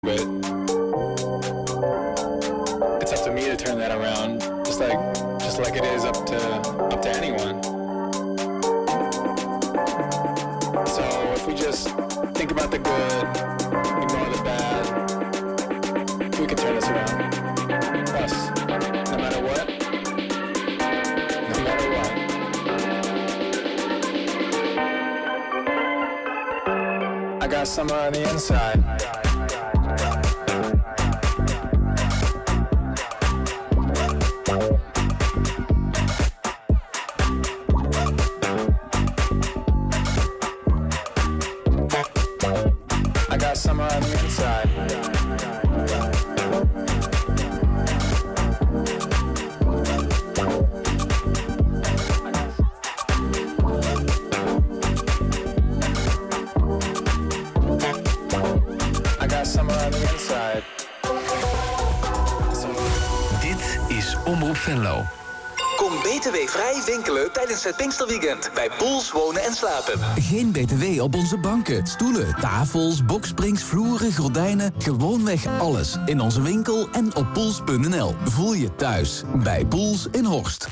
But it's up to me to turn that around, just like it is up to anyone. So if we just think about the good, ignore the bad, we can turn this around. Us, no matter what, no matter what. I got summer on the inside. Venlo. Kom btw-vrij winkelen tijdens het Pinksterweekend bij Poels Wonen en Slapen. Geen btw op onze banken, stoelen, tafels, boksprings, vloeren, gordijnen. Gewoonweg alles in onze winkel en op poels.nl. Voel je thuis bij Poels in Horst.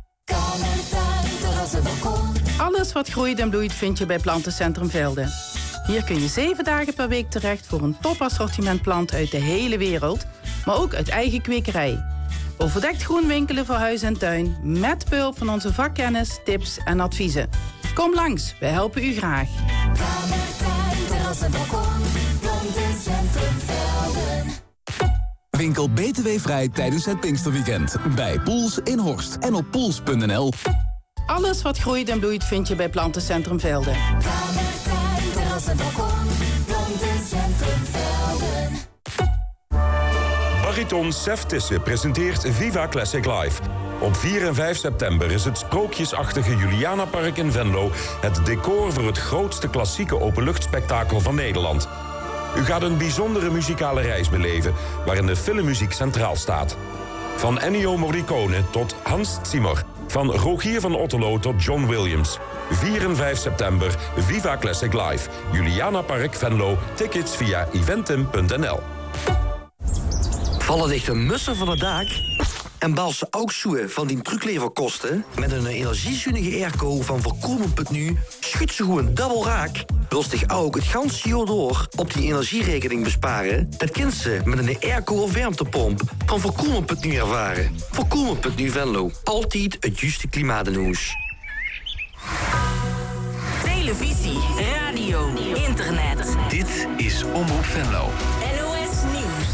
Alles wat groeit en bloeit vind je bij Plantencentrum Velden. Hier kun je 7 dagen per week terecht voor een topassortiment planten uit de hele wereld, maar ook uit eigen kwekerij. Overdekt groen winkelen voor huis en tuin, met behulp van onze vakkennis, tips en adviezen. Kom langs, wij helpen u graag. Winkel btw-vrij tijdens het Pinksterweekend. Bij Poels in Horst en op poels.nl. Alles wat groeit en bloeit vind je bij Plantencentrum Velden. Bariton Sef Tisse presenteert Viva Classic Live. Op 4 en 5 september is het sprookjesachtige Julianapark in Venlo het decor voor het grootste klassieke openluchtspektakel van Nederland. U gaat een bijzondere muzikale reis beleven, waarin de filmmuziek centraal staat. Van Ennio Morricone tot Hans Zimmer. Van Rogier van Otterlo tot John Williams. 4 en 5 september, Viva Classic Live. Julianapark Venlo. Tickets via eventim.nl. Vallen dichte mussen van het dak? En bal ze ook zoeken van die trucleverkosten? Met een energiezuinige airco van Voorkomen.nu schudt ze gewoon dubbel raak. Wil zich ook het ganse jaar door op die energierekening besparen? Dat kunt ze met een airco of warmtepomp van Voorkomen.nu ervaren. Voorkomen.nu Venlo. Altijd het juiste klimaatnieuws. Televisie, radio, internet. Dit is Omroep Venlo. NOS Nieuws.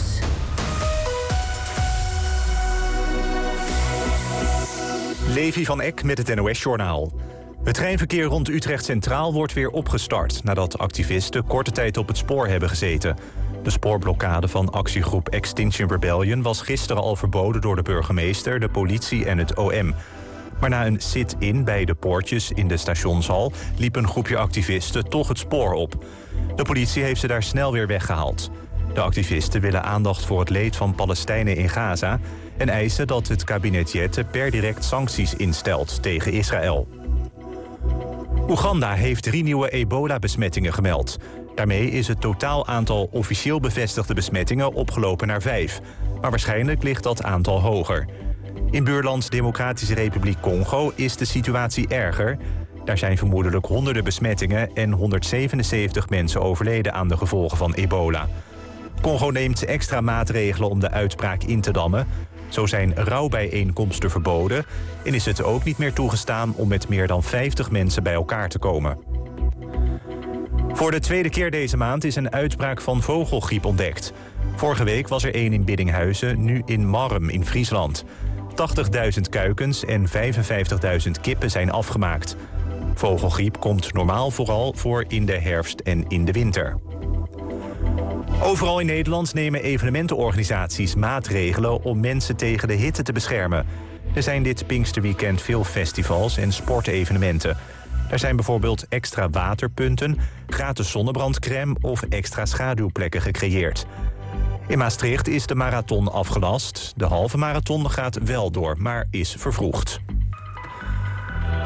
Levi van Eck met het NOS-journaal. Het treinverkeer rond Utrecht Centraal wordt weer opgestart nadat activisten korte tijd op het spoor hebben gezeten. De spoorblokkade van actiegroep Extinction Rebellion was gisteren al verboden door de burgemeester, de politie en het OM. Maar na een sit-in bij de poortjes in de stationshal liep een groepje activisten toch het spoor op. De politie heeft ze daar snel weer weggehaald. De activisten willen aandacht voor het leed van Palestijnen in Gaza en eisen dat het kabinet Jette per direct sancties instelt tegen Israël. Oeganda heeft 3 nieuwe ebola-besmettingen gemeld. Daarmee is het totaal aantal officieel bevestigde besmettingen opgelopen naar 5. Maar waarschijnlijk ligt dat aantal hoger. In buurland Democratische Republiek Congo is de situatie erger. Daar zijn vermoedelijk honderden besmettingen en 177 mensen overleden aan de gevolgen van ebola. Congo neemt extra maatregelen om de uitbraak in te dammen. Zo zijn rouwbijeenkomsten verboden en is het ook niet meer toegestaan om met meer dan 50 mensen bij elkaar te komen. Voor de tweede keer deze maand is een uitbraak van vogelgriep ontdekt. Vorige week was er 1 in Biddinghuizen, nu in Marrum in Friesland. 80.000 kuikens en 55.000 kippen zijn afgemaakt. Vogelgriep komt normaal vooral voor in de herfst en in de winter. Overal in Nederland nemen evenementenorganisaties maatregelen om mensen tegen de hitte te beschermen. Er zijn dit Pinksterweekend veel festivals en sportevenementen. Er zijn bijvoorbeeld extra waterpunten, gratis zonnebrandcrème of extra schaduwplekken gecreëerd. In Maastricht is de marathon afgelast. De halve marathon gaat wel door, maar is vervroegd.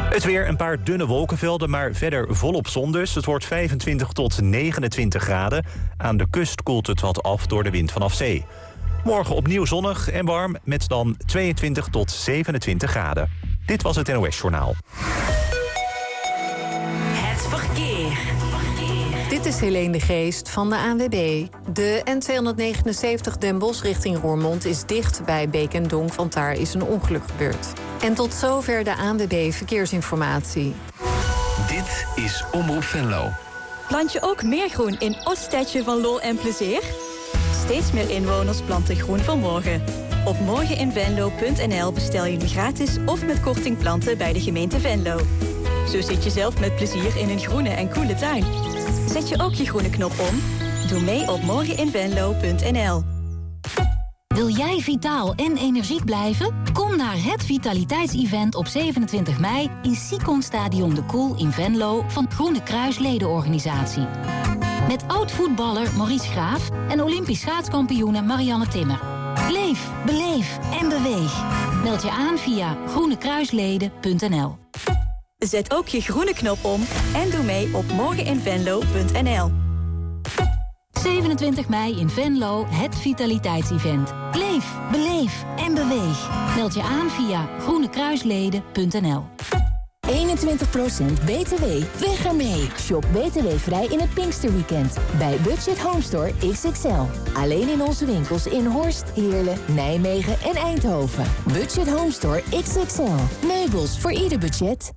Het weer, een paar dunne wolkenvelden, maar verder volop zon dus. Het wordt 25 tot 29 graden. Aan de kust koelt het wat af door de wind vanaf zee. Morgen opnieuw zonnig en warm met dan 22 tot 27 graden. Dit was het NOS Journaal. Het verkeer. Dit is Helene de Geest van de ANWB. De N279 Den Bosch richting Roermond is dicht bij Beek en Donk, want daar is een ongeluk gebeurd. En tot zover de ANWB Verkeersinformatie. Dit is Omroep Venlo. Plant je ook meer groen in Ooststedje van Lol en Plezier? Steeds meer inwoners planten groen voor morgen. Op morgeninvenlo.nl bestel je nu gratis of met korting planten bij de gemeente Venlo. Zo zit je zelf met plezier in een groene en koele tuin. Zet je ook je groene knop om? Doe mee op morgeninvenlo.nl. Wil jij vitaal en energiek blijven? Kom naar het vitaliteitsevent op 27 mei in Sicon Stadion de Koel in Venlo van Groene Kruis ledenorganisatie. Met oud-voetballer Maurice Graaf en Olympisch schaatskampioene Marianne Timmer. Leef, beleef en beweeg. Meld je aan via groenekruisleden.nl. Zet ook je groene knop om en doe mee op morgeninvenlo.nl. 27 mei in Venlo, het vitaliteitsevent. Leef, beleef en beweeg. Meld je aan via groenekruisleden.nl. 21% BTW. Weg ermee. Shop BTW vrij in het Pinksterweekend. Bij Budget Home Store XXL. Alleen in onze winkels in Horst, Heerlen, Nijmegen en Eindhoven. Budget Home Store XXL. Meubels voor ieder budget.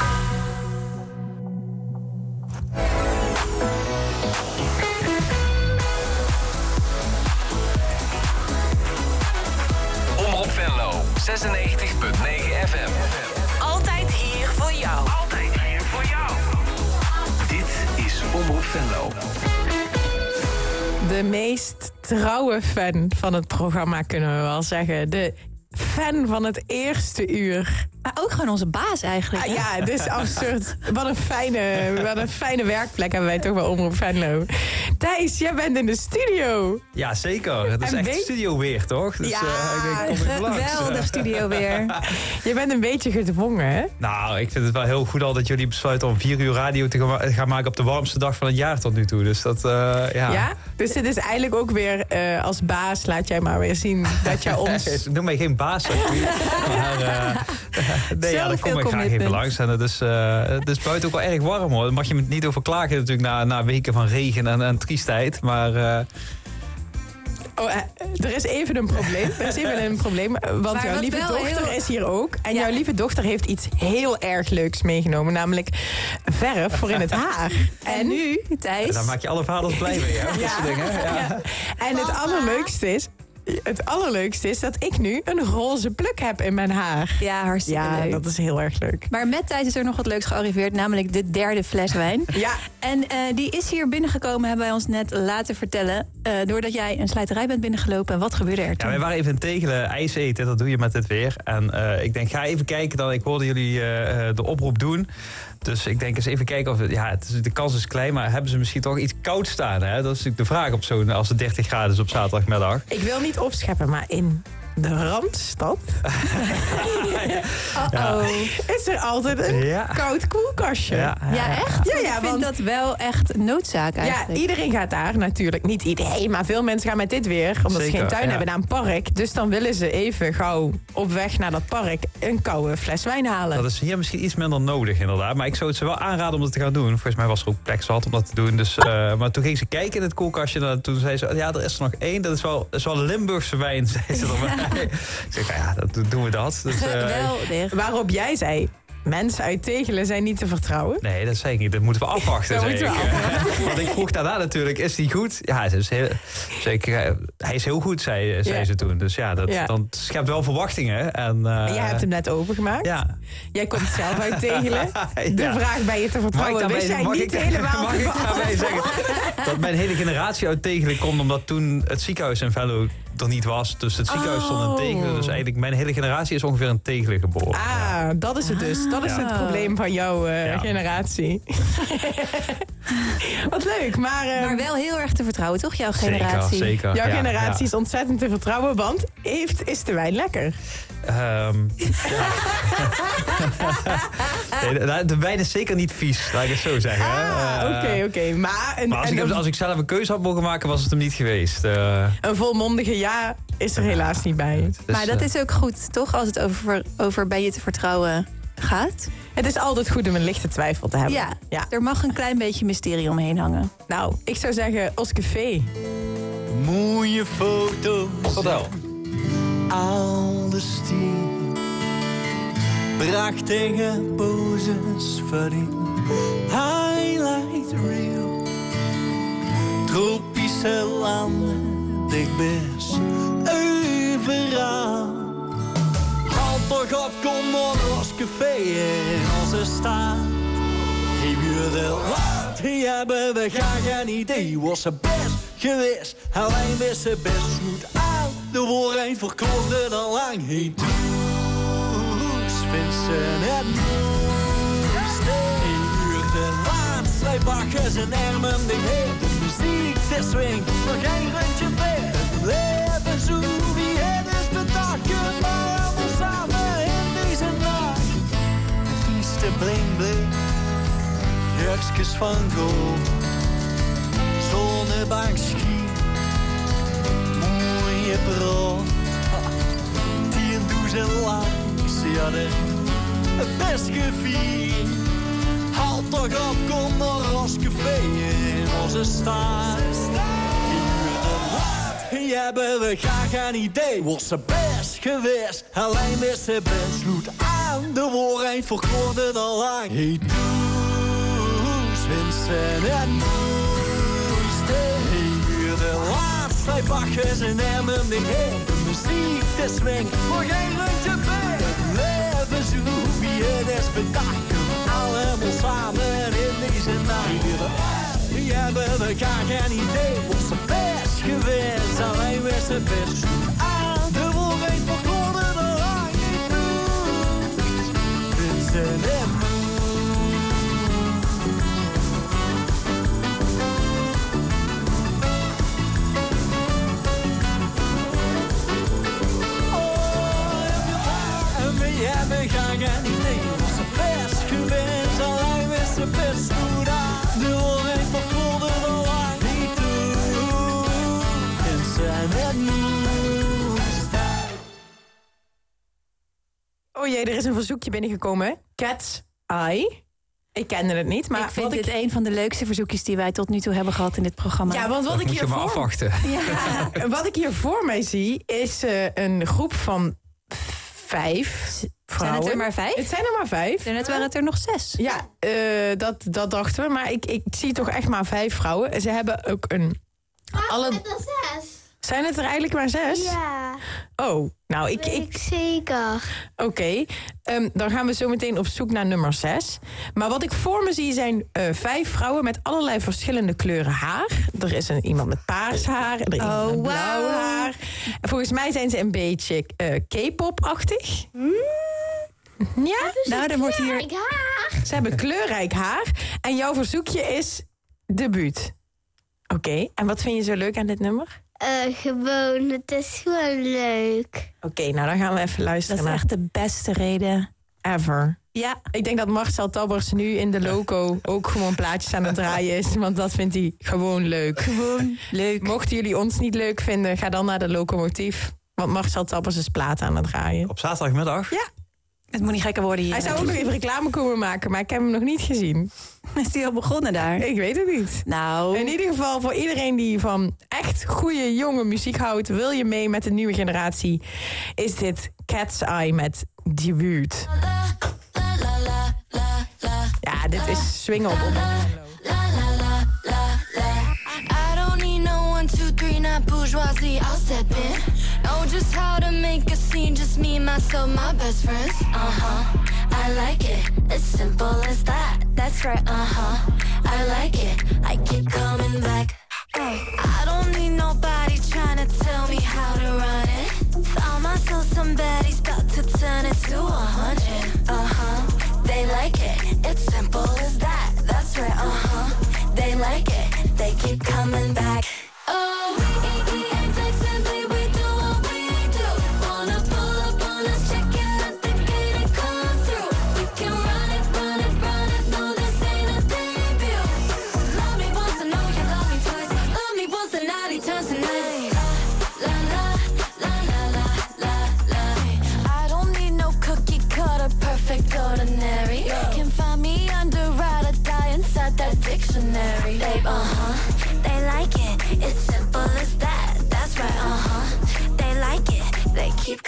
Omroep Venlo, 96.9 FM. Altijd hier voor jou. Altijd hier voor jou. Dit is Omroep Venlo. De meest trouwe fan van het programma, kunnen we wel zeggen. De fan van het eerste uur. Maar ook gewoon onze baas eigenlijk. Ah, ja, het is absurd. Wat een fijne werkplek hebben wij toch wel Omroep Venlo. Thijs, jij bent in de studio. Ja, zeker. Het is echt studio weer, toch? Dus, ja, ik denk, geweldig studio weer. Je bent een beetje gedwongen, hè? Nou, ik vind het wel heel goed al dat jullie besluiten om 4 uur radio te gaan maken op de warmste dag van het jaar tot nu toe. Dus dat, ja. Ja? Dus dit is eigenlijk ook weer als baas, laat jij maar weer zien dat jij ons... Noem mij geen baas, maar... nee, ja, daar kom ik graag even langs. En het is buiten ook wel erg warm, hoor. Daar mag je me niet over klagen natuurlijk na weken van regen en triestheid. Maar... er is even een probleem. Want maar jouw lieve dochter is hier ook. En jouw lieve dochter heeft iets heel erg leuks meegenomen. Namelijk verf voor in het haar. En nu, Thijs... Ja, dan maak je alle vaders blij mee, hè? Dat soort dingen. Ja. En het allerleukste is dat ik nu een roze pluk heb in mijn haar. Ja, hartstikke leuk. Dat is heel erg leuk. Maar met Thijs is er nog wat leuks gearriveerd, namelijk de 3e fles wijn. Ja. En die is hier binnengekomen, hebben wij ons net laten vertellen. Doordat jij een slijterij bent binnengelopen. En wat gebeurde er toen? Ja, wij waren even in Tegelen ijs eten, dat doe je met dit weer. En ik denk, ga even kijken, ik hoorde jullie de oproep doen. Dus ik denk eens even kijken of... de kans is klein, maar hebben ze misschien toch iets koud staan? Hè? Dat is natuurlijk de vraag op als het 30 graden is op zaterdagmiddag. Ik wil niet opscheppen, maar in de Randstad is er altijd een koud koelkastje. Ja, echt? Ja, ik vind dat wel echt noodzaak eigenlijk. Ja, iedereen gaat daar natuurlijk. Niet iedereen, maar veel mensen gaan met dit weer, omdat ze geen tuin hebben, naar een park. Dus dan willen ze even gauw op weg naar dat park een koude fles wijn halen. Dat is hier misschien iets minder nodig inderdaad. Maar ik zou het ze wel aanraden om dat te gaan doen. Volgens mij was er ook plek zat om dat te doen. Dus, maar toen ging ze kijken in het koelkastje. En toen zei ze, ja, er is er nog één. Dat is wel Limburgse wijn, zei ze erbij. Ik zeg, ja, doen we dat. Dus, waarop jij zei, mensen uit Tegelen zijn niet te vertrouwen. Nee, dat zei ik niet. Dat moeten we afwachten. Want ik vroeg daarna natuurlijk, is die goed? Ja, hij is heel goed, zei ze toen. Dus ja, dan schept wel verwachtingen. En jij hebt hem net opengemaakt. Ja. Jij komt zelf uit Tegelen. De vraag, ben je te vertrouwen? Wist jij niet helemaal. Mag ik daarbij zeggen dat mijn hele generatie uit Tegelen komt, omdat toen het ziekenhuis in Venlo er niet was. Dus het ziekenhuis stond in Tegelen. Dus eigenlijk mijn hele generatie is ongeveer in Tegelen geboren. Dat is het dus. dat is het probleem van jouw generatie. Wat leuk, maar wel heel erg te vertrouwen, toch? Jouw generatie. Zeker. Jouw generatie is ontzettend te vertrouwen, want is de wijn lekker? Nee, de wijn is zeker niet vies, laat ik het zo zeggen. Oké. Maar als ik zelf een keuze had mogen maken, was het hem niet geweest. Een volmondige ja is er helaas niet bij. Dus, maar dat is ook goed, toch? Als het over ben je te vertrouwen gaat. Het is altijd goed om een lichte twijfel te hebben. Ja, er mag een klein beetje mysterie omheen hangen. Nou, ik zou zeggen Oscafé. Mooie foto's. Vertel. Oude stil. Prachtige poses van die highlight reel. Tropische landen, dichtbij overal. Halt toch op, kom op, Oscafé in onze stad. Hey, de laat, hier hebben we graag een idee. Was ze best geweest, alleen wist ze best goed aan. De waarheid verkloorde al lang. Hey, Toes, Vincent en Moes. Hey, uur de laatste, wij bakken zijn armen de heer. De muziek, de swing, maar geen rondje meer. Het leven zo wie het is bedacht, maar allemaal samen in deze nacht. Het is de bling bling, jurkjes van gold, zonnebank schiet, mooie brood. 10.000 likes, ja, het best gevierd. Halt toch op, kom naar Oscafé in onze stad. Hier hebben we graag een idee. Was ze best geweest, alleen wist ze best goed aan. De waarheid verkloorde al lang. Hey, Toes, Vincent en Moes. Hey, uur de laatste, wij bakken zijn armen de heer. De muziek, de swing, maar geen rondje meer. Het leven zo wie het is bedacht. Allemaal samen in deze nacht. Hier hebben we graag een idee. Was ze best geweest, alleen wist ze best goed aan. De waarheid verkloorde de lang. Vincent en Moes. We hebben graag een idee. Was ze best geweest, alleen wist ze best goed aan. De waarheid verkloorde de lang niet toe. Vincent en Moes. Oh jee, er is een verzoekje binnengekomen. Cat's Eye. Ik kende het niet, maar ik vind dit een van de leukste verzoekjes die wij tot nu toe hebben gehad in dit programma. Ja, want wat ik hier maar afwachten. Ja, wat ik hier voor mij zie is een groep van 5 vrouwen. Zijn het er maar 5? Het zijn er maar 5. Net waren het er nog 6. Ja, dat dachten we. Maar ik zie toch echt maar 5 vrouwen. Ze hebben ook een... Het er 6. Zijn het er eigenlijk maar 6? Ja. Oh, nou ik zeker. Oké, dan gaan we zo meteen op zoek naar nummer 6. Maar wat ik voor me zie zijn 5 vrouwen met allerlei verschillende kleuren haar. Er is iemand met paars haar, er is iemand met blauw haar. Volgens mij zijn ze een beetje K-pop-achtig. Ja, nou dan wordt hier... Ze hebben kleurrijk haar. En jouw verzoekje is debuut. Oké, en wat vind je zo leuk aan dit nummer? Gewoon, het is gewoon leuk. Oké, nou dan gaan we even luisteren. Dat is echt de beste reden ever. Ja. Ik denk dat Marcel Tabbers nu in de loco ook gewoon plaatjes aan het draaien is. Want dat vindt hij gewoon leuk. Gewoon leuk. Mochten jullie ons niet leuk vinden, ga dan naar de Locomotief. Want Marcel Tabbers is platen aan het draaien. Op zaterdagmiddag? Ja. Het moet niet gekker worden hier. Hij zou ook nog even reclame komen maken, maar ik heb hem nog niet gezien. Is hij al begonnen daar? Ik weet het niet. Nou. In ieder geval voor iedereen die van echt goede jonge muziek houdt, wil je mee met de nieuwe generatie, is dit Cat's Eye met Debuut. Ja, dit is swingen op. I don't need no 1, 2, 3, not bourgeoisie, I'll step in. Know just how to make a scene, just me, myself, my best friends. I like it, as simple as that. That's right, I like it, I keep coming back. I don't need nobody trying to tell me how to run it. Found myself somebody's about to turn it to 100.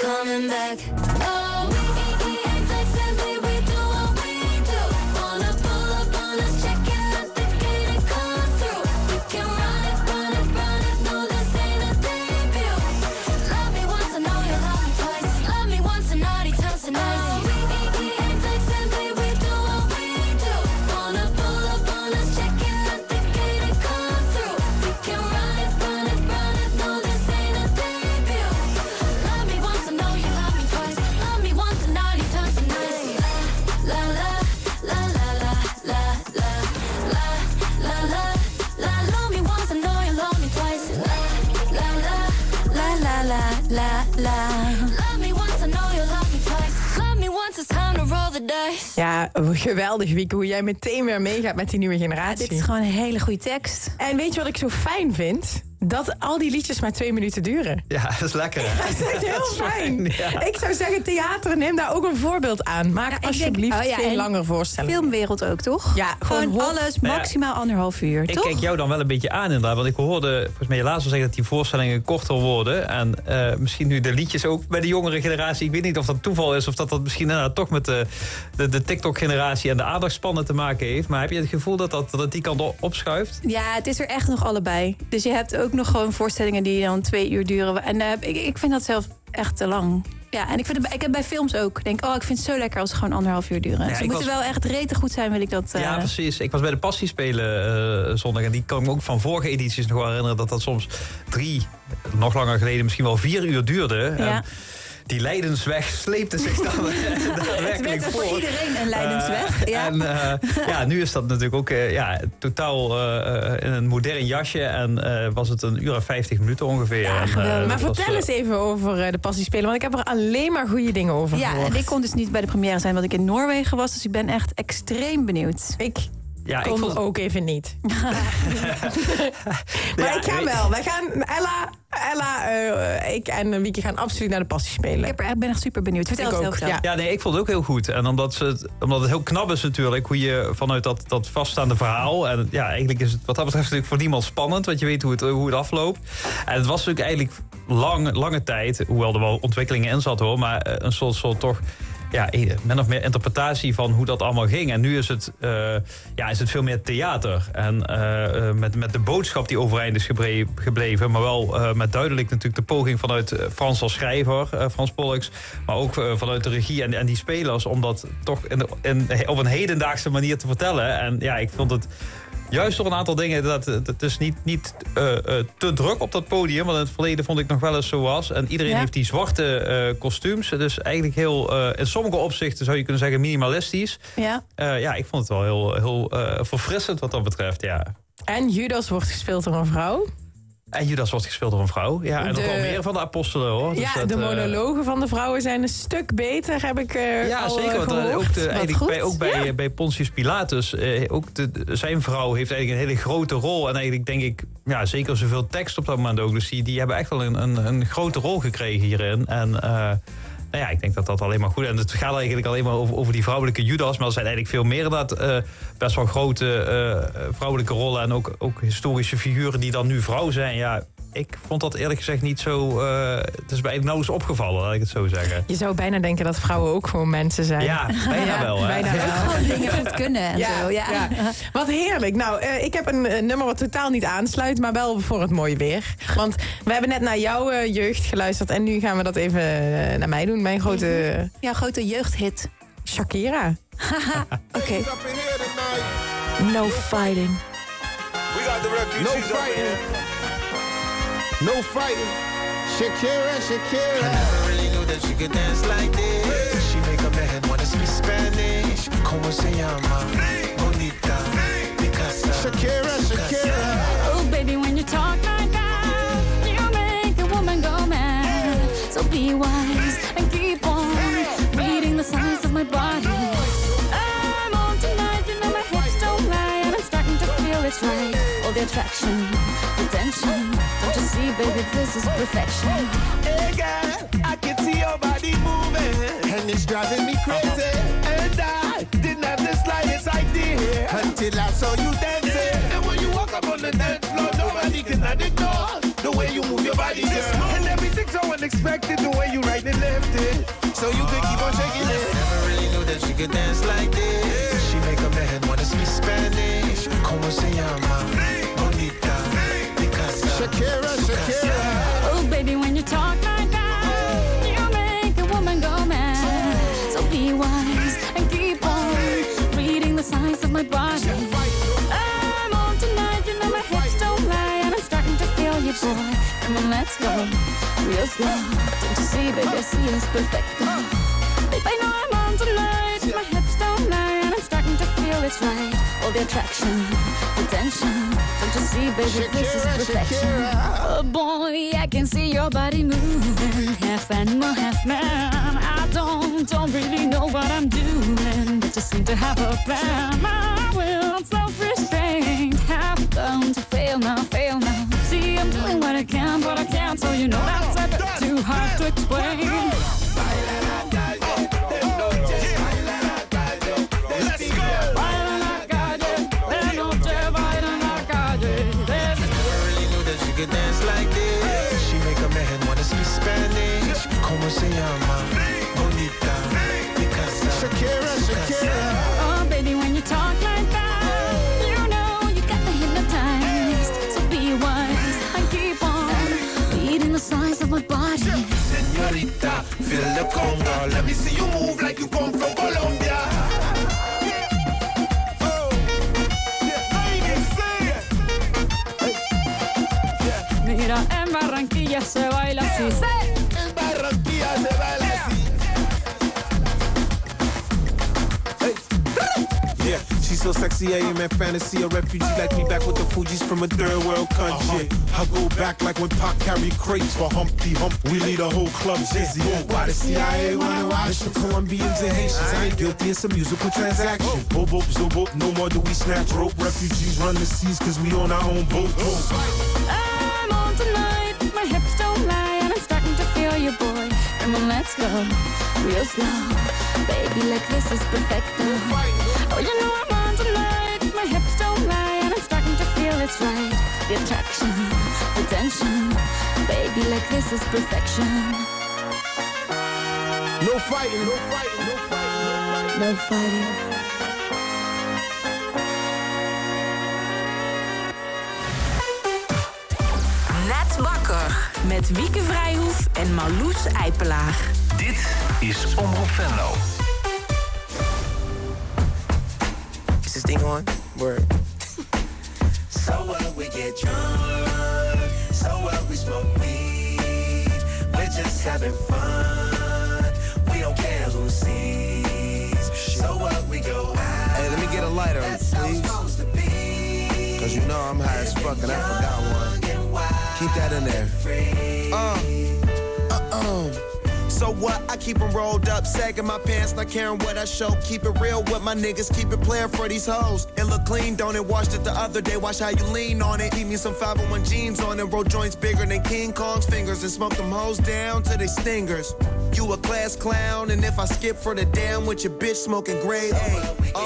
coming back. Oh, we ain't flexible, we do what we do. Wanna pull up on us, checking out the gate and come through. We can run it, no, this ain't a debut. Love me once, I know you love me twice. Love me once, and naughty times and nice. Oh, we ain't flexible, we do what we do. Wanna pull up on us, checking out the gate and come through. We can run it, no, this ain't a debut. Love me once, I know you love me twice. Love me once, and naughty times and nice. La la la la la la la la la la la. Love me once, I know you love me twice. La la la la la la la. Love me once, I know you love me twice. Love me once, it's time to roll the dice. Ja, geweldig, Wieke, hoe jij meteen weer meegaat met die nieuwe generatie. Dit is gewoon een hele goede tekst. En weet je wat ik zo fijn vind? Dat al die liedjes maar 2 minuten duren. Ja, dat is lekker. Ja, dat is echt heel fijn. Ja. Ik zou zeggen, theater, neem daar ook een voorbeeld aan. Maak alsjeblieft geen langer voorstelling. Filmwereld ook, toch? Ja, gewoon alles maximaal 1,5 uur, ik toch? kijk jou dan wel een beetje aan inderdaad. Want ik hoorde, volgens mij laatst al zeggen dat die voorstellingen korter worden. En misschien nu de liedjes ook bij de jongere generatie. Ik weet niet of dat toeval is of dat misschien toch met de TikTok-generatie en de aandachtspannen te maken heeft. Maar heb je het gevoel dat die kant opschuift? Ja, het is er echt nog allebei. Dus je hebt ook nog gewoon voorstellingen die dan 2 uur duren. En ik vind dat zelf echt te lang. Ja, en ik heb bij films ook. Ik denk, ik vind het zo lekker als ze gewoon 1,5 uur duren. Ja, ze moeten wel echt rete goed zijn, wil ik dat... Ja, precies. Ik was bij de Passiespelen zondag. En die kan ik me ook van vorige edities nog wel herinneren... dat soms 3, nog langer geleden, misschien wel 4 uur duurde. Ja. Die lijdensweg sleepte zich dan het werd er voor iedereen een lijdensweg. En nu is dat natuurlijk ook totaal in een modern jasje. En was het 1 uur en 50 minuten ongeveer. Ja, maar vertel eens even over de Passiespelen. Want ik heb er alleen maar goede dingen over gehoord. Ja, en ik kon dus niet bij de première zijn, want ik in Noorwegen was. Dus ik ben echt extreem benieuwd. Ik kon ook even niet. Maar ik ga wel. Wij gaan, Ella, ik en Wieke gaan absoluut naar de Passiespelen. Ik ben echt super benieuwd. Vertel het heel Ja, nee, ik vond het ook heel goed. En omdat het heel knap is natuurlijk, hoe je vanuit dat vaststaande verhaal... en ja, eigenlijk is het wat dat betreft natuurlijk voor niemand spannend... want je weet hoe het afloopt. En het was natuurlijk eigenlijk lange tijd... hoewel er wel ontwikkelingen in zat hoor... maar een soort toch... Ja, min of meer interpretatie van hoe dat allemaal ging. En nu is het veel meer theater. En met de boodschap die overeind is gebleven... maar wel met duidelijk natuurlijk de poging vanuit Frans als schrijver... Frans Pollux, maar ook vanuit de regie en die spelers... om dat toch op een hedendaagse manier te vertellen. En ja, ik vond het... Juist door een aantal dingen, het is niet te druk op dat podium... want in het verleden vond ik nog wel eens zo was. En iedereen heeft die zwarte kostuums. Dus eigenlijk heel, in sommige opzichten zou je kunnen zeggen minimalistisch. Ja, ik vond het wel heel verfrissend wat dat betreft, ja. En Judas wordt gespeeld door een vrouw. En Judas wordt gespeeld door een vrouw. Ja, en nog wel meer van de apostelen, hoor. Ja, dus de monologen van de vrouwen zijn een stuk beter, heb ik al zeker, gehoord. Bij Pontius Pilatus, zijn vrouw heeft eigenlijk een hele grote rol. En eigenlijk denk ik, zeker zoveel tekst op dat moment ook. Dus die hebben echt wel een grote rol gekregen hierin. En... ik denk dat dat alleen maar goed is. En het gaat eigenlijk alleen maar over die vrouwelijke Judas. Maar er zijn eigenlijk veel meer inderdaad best wel grote vrouwelijke rollen. En ook historische figuren die dan nu vrouw zijn. Ja, ik vond dat eerlijk gezegd niet zo... het is mij nauwelijks opgevallen, laat ik het zo zeggen. Je zou bijna denken dat vrouwen ook gewoon mensen zijn. Ja, bijna wel. Hè? Bijna wel. Gewoon dingen goed kunnen en zo. Ja. Wat heerlijk. Nou, ik heb een nummer wat totaal niet aansluit... maar wel voor het mooie weer. Want we hebben net naar jouw jeugd geluisterd... en nu gaan we dat even naar mij doen. Mijn grote... Jouw grote jeugdhit. Shakira. Oké. No fighting. We got the refugees no fighting. No fighting. Shakira, Shakira. I never really knew that she could dance like this. She make a man wanna speak Spanish. Como se llama? Bonita. Picasa. Shakira, Shakira. Oh, baby, when you talk like that, you make a woman go mad. So be wise and keep on reading the signs of my body. I'm on tonight, you know my hips don't lie, and I'm starting to feel it's right. All the attraction, the tension. Don't you see, baby, this is perfection. Hey, girl, I can see your body moving, And it's driving me crazy. and I didn't have the slightest idea Until I saw you dancing. And when you walk up on the dance floor, nobody can ignore the way you move your body, girl. And everything so unexpected the way you right and left it. So you could keep on shaking it. Never really knew that she could dance like this. She make a man wanna speak Spanish. Como se llama? Bonita. Shakira, Shakira. Oh, baby, when you talk like that, you make a woman go mad. So be wise and keep on reading the signs of my body. I'm on tonight, you know my hips don't lie, and I'm starting to feel you, boy. Come on, let's go real slow. Don't you see, baby, I see it's perfect. Babe, I know I'm on tonight, my hips don't lie, and I'm starting to feel it's right. All the attraction, the tension. Don't you see, baby, this is perfection. Oh boy, I can see your body moving, half animal, half man. I don't really know what I'm doing, but just seem to have a plan. My will, self-restraint, have come to fail now, fail now. See, I'm doing what I can, but I can't, so you know that's a bit too hard to explain. Dance like this. She make a man wanna speak Spanish. Como se llama? Bonita. Shakira, Shakira. Oh, baby, when you talk like that, you know you got me hypnotized. So be wise and keep on reading the signs of my body. Señorita, feel the conga. Let me see you move like you come from Colombia. Mira, en Barranquilla se baila así. En Barranquilla se baila así. Yeah, she's so sexy, I am in fantasy. A refugee like me back with the Fugees from a third world country. I go back like when Pac carried crates for Humpty Hump. We lead a whole club dizzy. Why the CIA wanna watch the Colombians and Haitians? I ain't guilty, it's a musical transaction. Boop, boop, zoop, boop, no more do we snatch rope. Refugees run the seas cause we on our own boat. I'm on tonight, my hips don't lie, and I'm starting to feel you, boy. Come on, let's go real slow. Baby, like this is perfect. Oh, you know I'm on tonight, my hips don't lie, and I'm starting to feel it's right. The attraction, the tension. Baby, like this is perfection. No fighting, no fighting, no fighting, no fighting. Net wakker met Wieke Vrijhoef en Marloes Eipelaar. Dit is Omroep Venlo. Is this thing on? Word. So what we get drunk, so what we smoke weed, we're just having fun, we don't care who sees, so what we go out. Hey, let me get a lighter, please. Cause you know I'm high as fuck and I forgot one. Keep that in there. So what? I keep them rolled up, sagging my pants, not caring what I show. Keep it real with my niggas, keep it playing for these hoes. It look clean, don't it? Washed it the other day, watch how you lean on it. Keep me some 501 jeans on and roll joints bigger than King Kong's fingers. And smoke them hoes down to they stingers. You a class clown, and if I skip for the damn with your bitch smoking grade A.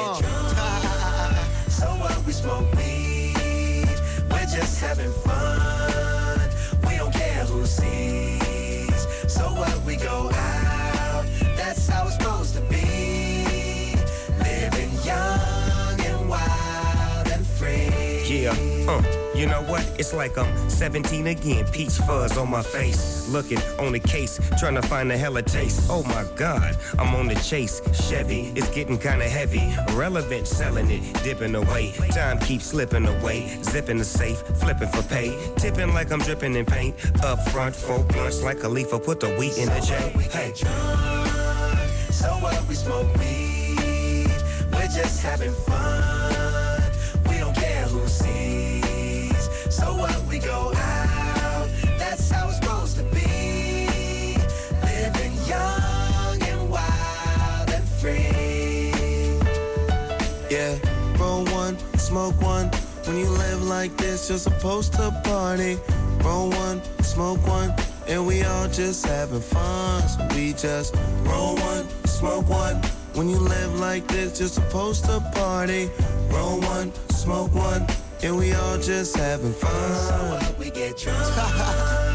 So what we smoke weed, we're just having fun, we don't care who sees. So what we go out, that's how it's supposed to be. Living young and wild and free. Yeah, you know what? It's like I'm 17 again, peach fuzz on my face. Looking on the case, trying to find a hella taste. Oh my God, I'm on the chase. Chevy, it's getting kinda heavy. Irrelevant, selling it, dipping away. Time keeps slipping away. Zipping the safe, flipping for pay. Tipping like I'm dripping in paint. Up front, 4 blunts like Khalifa, put the wheat in the J. Hey. So what we smoke weed, we're just having fun, we don't care who sees. So what we go out, that's how it's supposed to be. Living young and wild and free. Yeah, roll one, smoke one. When you live like this, you're supposed to party. Roll one, smoke one, and we all just having fun. So we just roll one, smoke one. When you live like this, you're supposed to party. Roll one, smoke one, and we all just having fun. So what we get drunk.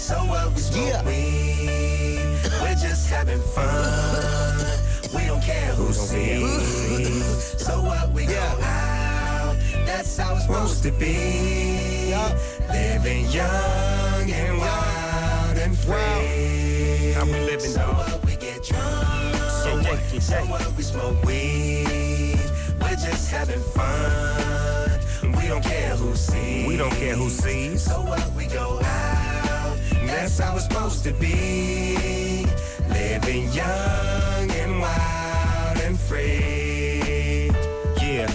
So what, we smoke weed. We're just having fun. We don't care who sees. So what, we go out. That's how it's supposed to be. Living young and wild and free. How we living, so what, we get drunk. So what, we smoke weed. We're just having fun. We don't care who sees. We don't care who sees. So what, we go out. That's how it's supposed to be. Living young and wild and free. Yeah.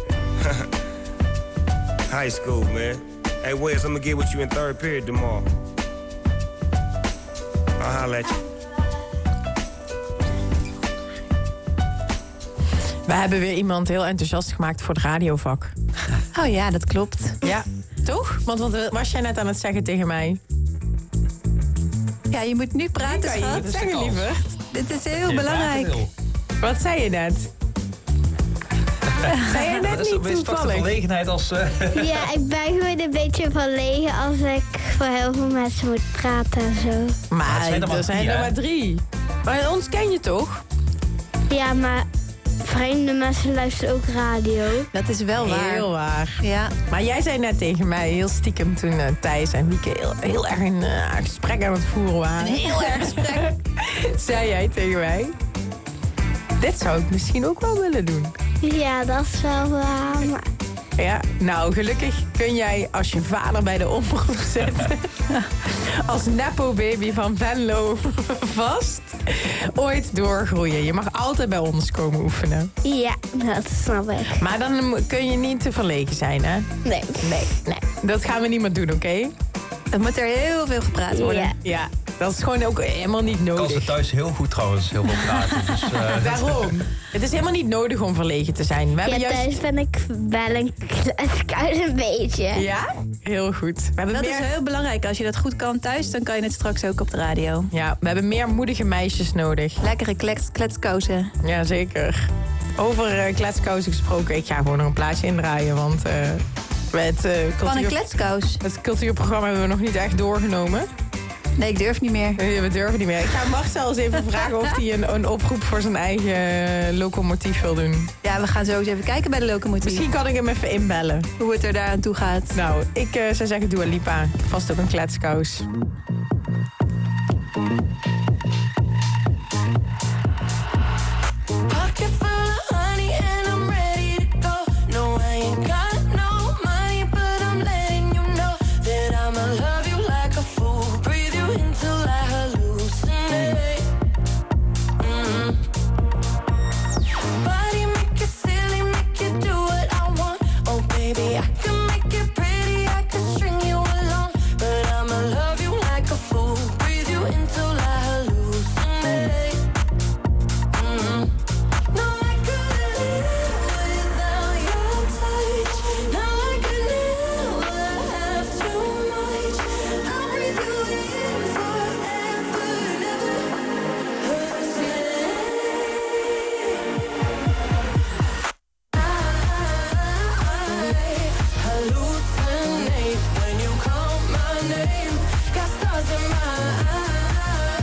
High school, man. Hey, Wes, I'm gonna get with you in third period tomorrow. I'll holler at you. We hebben weer iemand heel enthousiast gemaakt voor het radiovak. Oh ja, dat klopt. Ja, toch? Want wat was jij net aan het zeggen tegen mij? Ja, je moet nu praten, schat. Wat zeg je, lieverd? Dit is heel belangrijk. Wat zei je net? Zei je net niet toevallig? Verlegenheid als... Ja, ik ben gewoon een beetje verlegen als ik voor heel veel mensen moet praten en zo. Maar er zijn er maar 3. Maar ons ken je toch? Ja, maar vreemde mensen luisteren ook radio. Dat is wel waar. Heel waar. Ja. Maar jij zei net tegen mij, heel stiekem, toen Thijs en Wieke heel erg een gesprek aan het voeren waren. Een heel erg gesprek. Zei jij tegen mij, dit zou ik misschien ook wel willen doen. Ja, dat is wel waar, maar... Ja, nou, gelukkig kun jij als je vader bij de omroep zitten... als nepo-baby van Venlo vast ooit doorgroeien. Je mag altijd bij ons komen oefenen. Ja, dat snap ik. Maar dan kun je niet te verlegen zijn, hè? Nee. Dat gaan we niet meer doen, oké? Dan moet er heel veel gepraat worden. Ja. Dat is gewoon ook helemaal niet nodig. Ik kan ze thuis heel goed trouwens, heel veel praten. Dus, daarom. Het is helemaal niet nodig om verlegen te zijn. We hebben thuis ben ik wel een beetje. Ja? Heel goed. Dat is heel belangrijk. Als je dat goed kan thuis, dan kan je het straks ook op de radio. Ja, we hebben meer moedige meisjes nodig. Lekkere kletskousen. Ja, zeker. Over kletskousen gesproken, ik ga gewoon nog een plaatje indraaien, want... Van een kletskous? Het cultuurprogramma hebben we nog niet echt doorgenomen. Nee, ik durf niet meer. Nee, we durven niet meer. Ik ga Marcel eens even vragen of hij een oproep voor zijn eigen locomotief wil doen. Ja, we gaan zo eens even kijken bij de locomotief. Misschien kan ik hem even inbellen. Hoe het er daar aan toe gaat. Nou, ik zou zeggen Dua Lipa. Vast ook een kletskous. Pocket full of honey and I'm ready to go. No, I ain't got no money, but I'm letting you know that I'ma love you like a fool. Breathe you until I hallucinate. Body make it silly, make you do what I want. Oh baby, I can make it pretty, I can string you along, but I'ma love you like a fool. Breathe you until I hallucinate. No, I couldn't live without your touch. No, I could never have too much. I'll breathe you in forever, never hallucinate. I hallucinate when you call my name. Got stars in my eyes.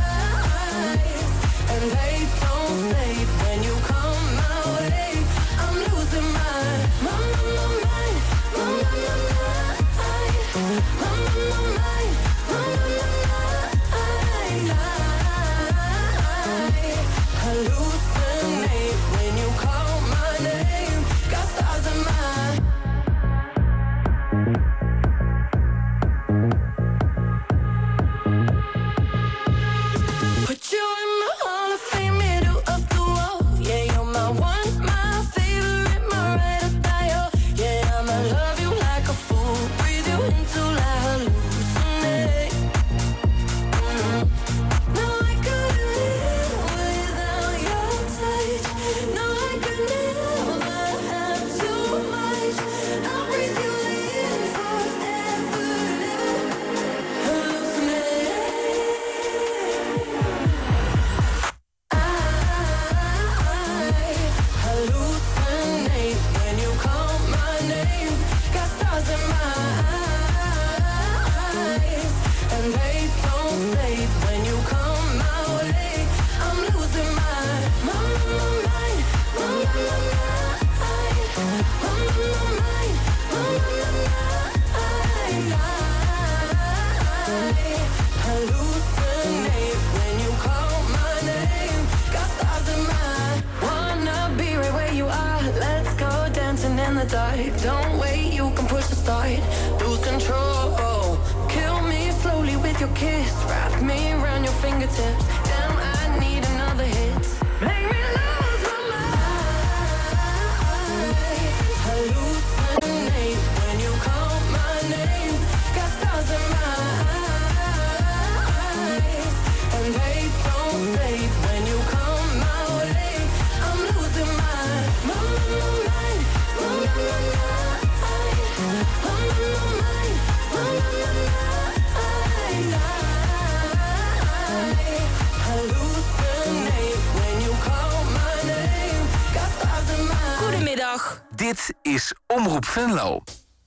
heart. Don't wait, you can push the start. Lose control. Kill me slowly with your kiss. Wrap me around your fingertips. Damn, I need another hit. Make me lose my mind. Hallucinate when you call my name. Got stars in my eyes, and they don't fade when you come my way. I'm losing my mind. Goedemiddag, dit is Omroep Venlo.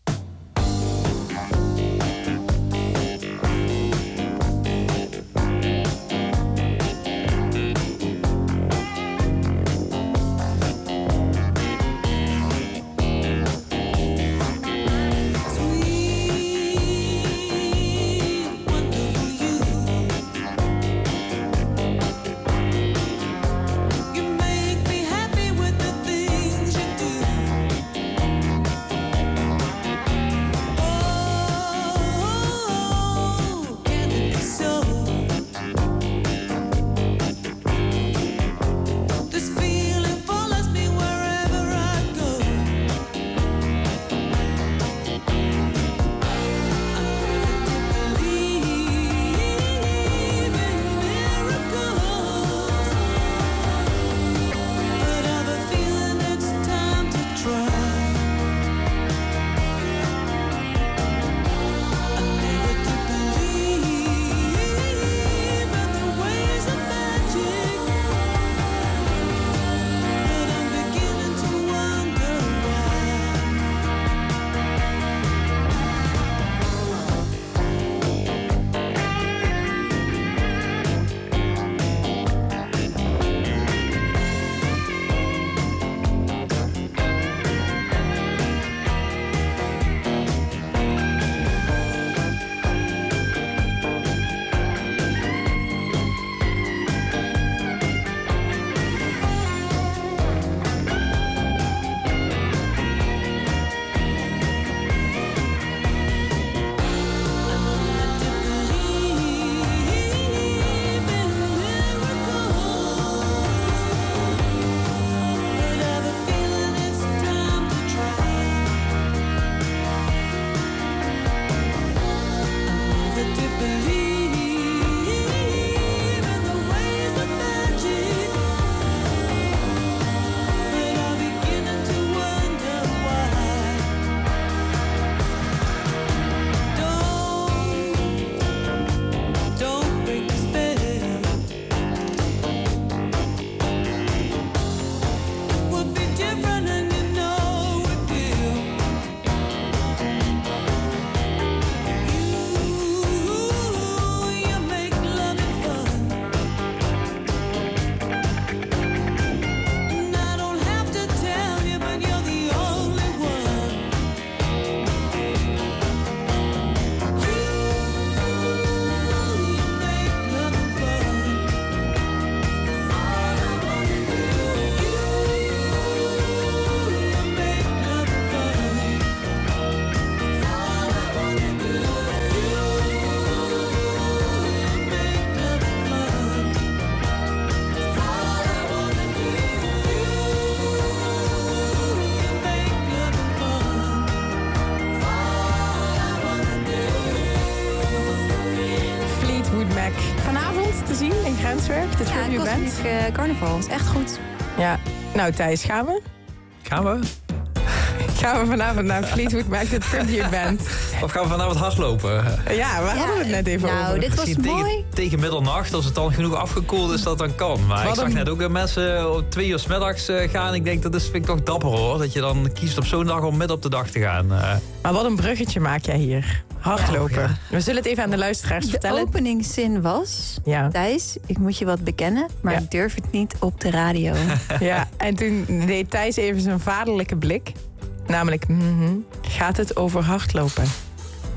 Vanavond te zien in Grenswerk, de tribute band. Carnaval, dat is echt goed. Ja, nou Thijs, gaan we? Gaan we? Gaan we vanavond naar Fleetwood Mac, de tribute band. Of gaan we vanavond hardlopen? Ja, waar hadden we het net even over? Nou, dit was mooi. Tegen middernacht, als het dan genoeg afgekoeld is, dat dan kan. Maar ik zag net ook dat mensen om 2 uur 's middags gaan. Ik denk, vind ik toch dapper hoor. Dat je dan kiest op zo'n dag om midden op de dag te gaan. Maar wat een bruggetje maak jij hier. Hardlopen. Ja. We zullen het even aan de luisteraars vertellen. De openingszin was... Ja. Thijs, ik moet je wat bekennen, maar ik durf het niet op de radio. Ja, en toen deed Thijs even zijn vaderlijke blik. Namelijk, gaat het over hardlopen?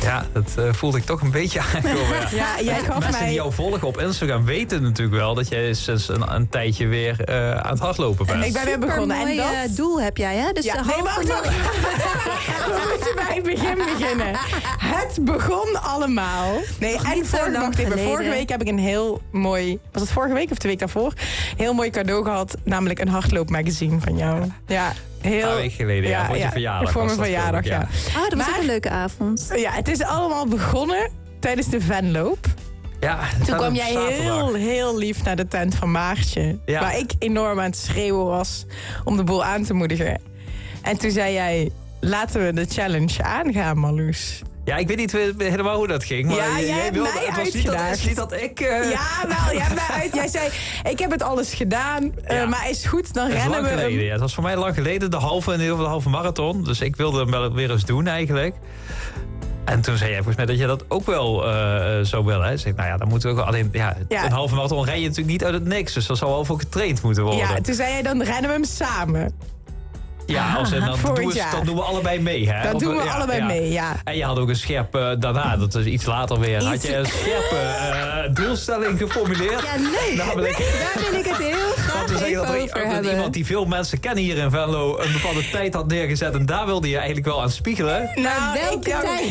Ja, dat voelde ik toch een beetje aankomen. Ja, jij gaf mensen mij... die jou volgen op Instagram weten natuurlijk wel... dat jij sinds een tijdje weer aan het hardlopen bent. En ik ben weer begonnen. En dat doel heb jij, hè? Dus ja, nee, wacht. We moeten bij het begin beginnen. Het begon allemaal. Nee, en vorige week heb ik een heel mooi... Was het vorige week of de week daarvoor? Heel mooi cadeau gehad. Namelijk een hardloopmagazine van jou. Ja. Een paar weken geleden, voor je verjaardag. Voor mijn verjaardag, ja. Oh, dat was ook een leuke avond. Ja, het is allemaal begonnen tijdens de Venloop. Ja, toen kwam jij heel lief naar de tent van Maartje. Ja. Waar ik enorm aan het schreeuwen was om de boel aan te moedigen. En toen zei jij, laten we de challenge aangaan, Marloes. Ja, ik weet niet helemaal hoe dat ging. Maar ja, jij wilde, mij het was niet dat ik... Ja, wel, jij hebt mij uit. Jij zei, ik heb het alles gedaan, maar is goed, dan rennen we hem. Ja, het was voor mij lang geleden, de halve marathon. Dus ik wilde hem wel weer eens doen eigenlijk. En toen zei jij volgens mij dat je dat ook wel zo wil. Hè? Zeg, nou ja, dan moeten we ook alleen... Ja, een halve marathon ren je natuurlijk niet uit het niks. Dus dat zal wel voor getraind moeten worden. Ja, toen zei jij, dan rennen we hem samen. Ja, dan doen we allebei mee. Hè? Dan doen we allebei mee, ja. En je had ook een scherpe, daarna, dat is iets later weer... had je een scherpe doelstelling geformuleerd. Ja, nee. Daar wil ik het heel graag even over hebben. Dat iemand die veel mensen kennen hier in Venlo... een bepaalde tijd had neergezet... en daar wilde je eigenlijk wel aan spiegelen. Nou, welke tijd?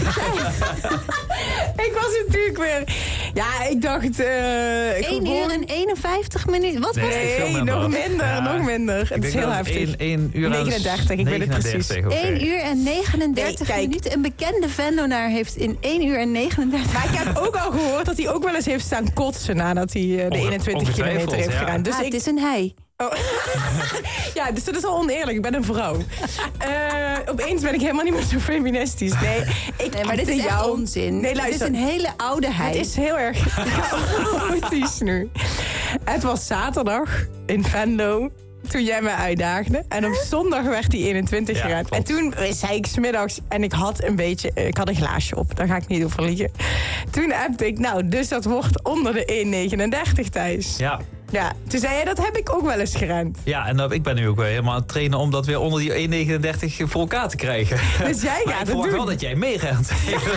Ik was natuurlijk weer... Ja, ik dacht... 1 uur en 51 minuten. Wat was het? Nee, nog minder. Het is heel heftig. 1 uur 39, ik weet het precies. 1 uur en 39 minuten. Een bekende Venlonaar heeft in 1 uur en 39... Maar ik heb ook al gehoord dat hij ook wel eens heeft staan kotsen... nadat hij de 21 kilometer heeft gedaan. Dus het is een hij. Oh. Ja, dus dat is al oneerlijk. Ik ben een vrouw. Opeens ben ik helemaal niet meer zo feministisch. Nee, maar dit is echt onzin. Nee, luister. Dit is een hele oude hij. Het is heel erg chaotisch nu. Het was zaterdag in Venlo... toen jij mij uitdaagde. En op zondag werd die 21 gerend. En toen zei ik 's middags... en ik had een glaasje op. Daar ga ik niet over liegen. Toen appte ik, dus dat wordt onder de 1,39 Thijs. Ja. Ja, toen zei jij, dat heb ik ook wel eens gerend. Ja, en ik ben nu ook weer helemaal aan het trainen... om dat weer onder die 1,39 voor elkaar te krijgen. Dus jij gaat het doen. Ik verwacht wel dat jij meerent.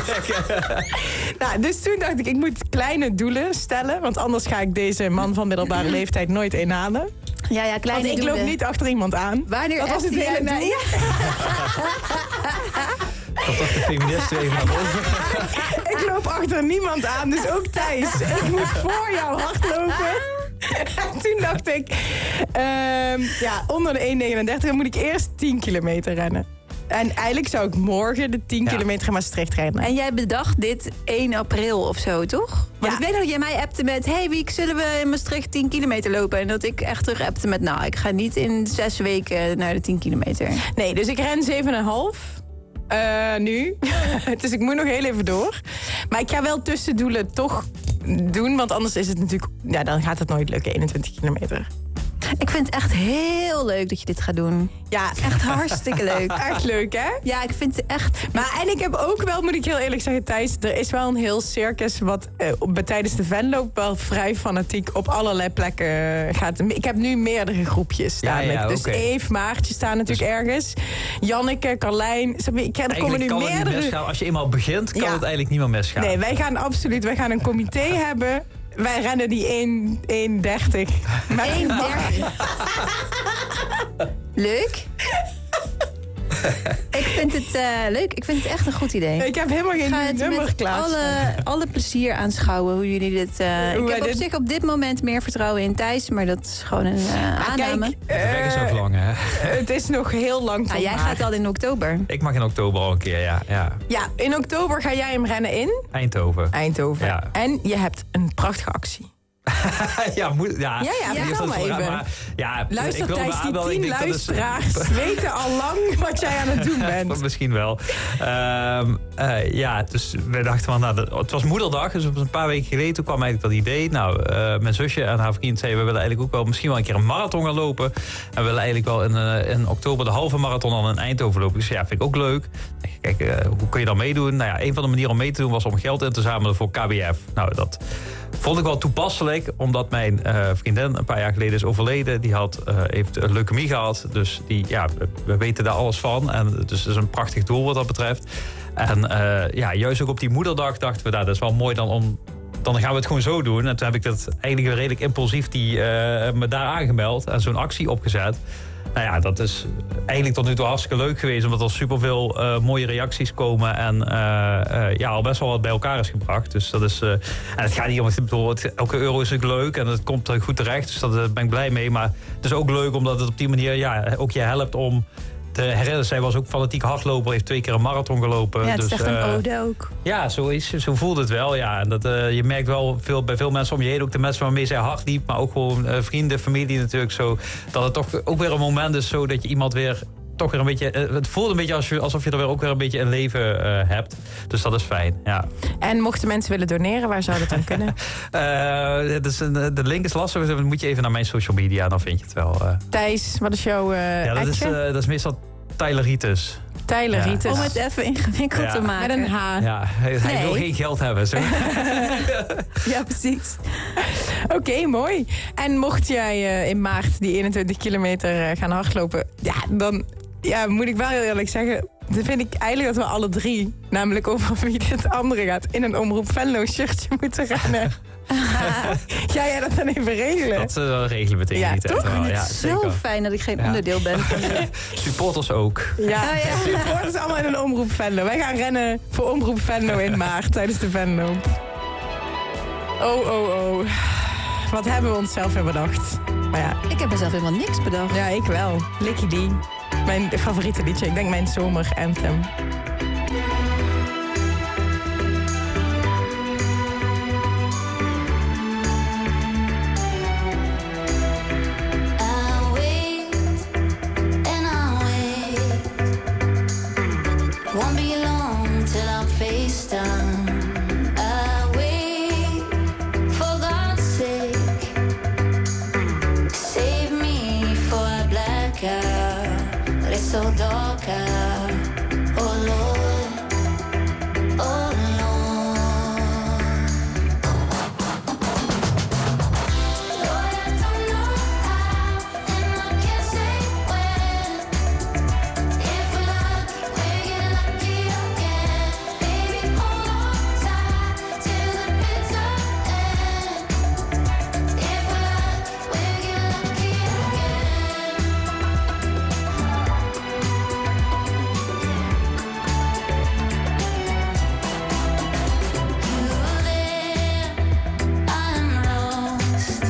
Dus toen dacht ik moet kleine doelen stellen... want anders ga ik deze man van middelbare leeftijd nooit inhalen. Ja, kleine want ik loop niet achter iemand aan. Wanneer dat was het hele doel. Ja. Komt toch de feministen even naar boven? Ik loop achter niemand aan, dus ook Thijs. Ik moet voor jou hardlopen. En toen dacht ik, onder de 1,39 moet ik eerst 10 kilometer rennen. En eigenlijk zou ik morgen de 10 kilometer in Maastricht rennen. En jij bedacht dit 1 april of zo, toch? Want ik weet nog dat jij mij appte met... hey, Wiek, zullen we in Maastricht 10 kilometer lopen? En dat ik echt terug appte met... ik ga niet in 6 weken naar de 10 kilometer. Nee, dus ik ren 7,5 nu. Dus ik moet nog heel even door. Maar ik ga wel tussendoelen toch doen. Want anders is het natuurlijk... Ja, dan gaat het nooit lukken, 21 kilometer. Ik vind het echt heel leuk dat je dit gaat doen. Ja, echt hartstikke leuk. Echt leuk, hè? Ja, ik vind het echt... En ik heb ook wel, moet ik heel eerlijk zeggen, Thijs... er is wel een heel circus wat tijdens de Venloop wel vrij fanatiek op allerlei plekken gaat. Ik heb nu meerdere groepjes staan. Dus Eve, Maartje staan natuurlijk ergens. Janneke, Carlijn. Er komen nu meerdere... Als je eenmaal begint, kan het eigenlijk niet meer misgaan. Nee, wij gaan een comité hebben... Wij rennen die 1,30. 1,30. Leuk. Ik vind het leuk. Ik vind het echt een goed idee. Ik heb helemaal geen nummer klaar. Alle plezier aanschouwen hoe jullie dit... ik heb op zich op dit moment meer vertrouwen in Thijs, maar dat is gewoon een aanname. De weg is ook lang, hè? Het is nog heel lang jij gaat al in oktober. Ik mag in oktober al een keer, ja. Ja, in oktober ga jij hem rennen in? Eindhoven. Ja. En je hebt een prachtige actie. Ja, vertel maar even. Luister, Thijs, die 10 luisteraars weten al lang wat jij aan het doen bent. Misschien wel. Dus we dachten van, het was moederdag, dus een paar weken geleden toen kwam eigenlijk dat idee. Mijn zusje en haar vriend zeiden, we willen eigenlijk ook wel misschien wel een keer een marathon gaan lopen. En we willen eigenlijk wel in oktober de halve marathon al in Eindhoven lopen. Dus ja, vind ik ook leuk. Kijk, hoe kun je dan meedoen? Nou ja, een van de manieren om mee te doen was om geld in te zamelen voor KBF. Nou, dat vond ik wel toepasselijk, omdat mijn vriendin een paar jaar geleden is overleden. Die heeft leukemie gehad, dus we weten daar alles van. En dus het is een prachtig doel wat dat betreft. En juist ook op die moederdag dachten we, dat is wel mooi dan gaan we het gewoon zo doen. En toen heb ik dat eigenlijk redelijk impulsief me daar aangemeld en zo'n actie opgezet. Nou ja, dat is eigenlijk tot nu toe hartstikke leuk geweest, omdat er superveel mooie reacties komen en al best wel wat bij elkaar is gebracht. Dus dat is, en het gaat niet om, elke euro is natuurlijk leuk en het komt goed terecht, dus daar ben ik blij mee. Maar het is ook leuk omdat het op die manier ook je helpt om te herinneren. Zij was ook fanatiek hardloper, heeft 2 keer een marathon gelopen. Ja, het is echt een ode ook. Ja, zo voelt het wel. Ja. En dat, je merkt wel bij veel mensen om je heen, ook de mensen waarmee zij hard liep, maar ook gewoon vrienden, familie natuurlijk zo, dat het toch ook weer een moment is zo dat je iemand weer toch weer een beetje, het voelt een beetje alsof je er weer ook weer een beetje een leven hebt. Dus dat is fijn, ja. En mochten mensen willen doneren, waar zou dat dan kunnen? De link is lastig, dus dan moet je even naar mijn social media, dan vind je het wel. Thijs, wat is jouw dat is meestal Tyler Ritus. Tyler Ritus. Om het even ingewikkeld te maken. Met een H. Ja, hij wil geen geld hebben. Zo. Ja, precies. Oké, mooi. En mocht jij in maart die 21 kilometer gaan hardlopen, dan moet ik wel heel eerlijk zeggen, dan vind ik eigenlijk dat we alle 3, namelijk over wie het andere gaat, in een Omroep Venlo shirtje moeten rennen. Ga jij dat dan even regelen? Dat regelen we tegen die tijd. Toch? Ik vind het zo fijn dat ik geen onderdeel ben van de supporters ook. Ja, supporters allemaal in een Omroep Venlo. Wij gaan rennen voor Omroep Venlo in maart tijdens de Venlo. Oh. Wat hebben we onszelf weer bedacht? Maar ja. Ik heb mezelf helemaal niks bedacht. Ja, ik wel. Licky Lee. Mijn favoriete liedje. Ik denk mijn zomer-anthem. Won't be long till I'm face down. I wait for God's sake. Save me for a blackout. It's so dark out. Oh Lord, oh Lord. Lord, I don't know how, and I can't say when. If we're lucky, we're getting lucky again. Baby, hold on tight till the bitter end. If we're lucky, we're getting lucky again. You're there, I'm lost.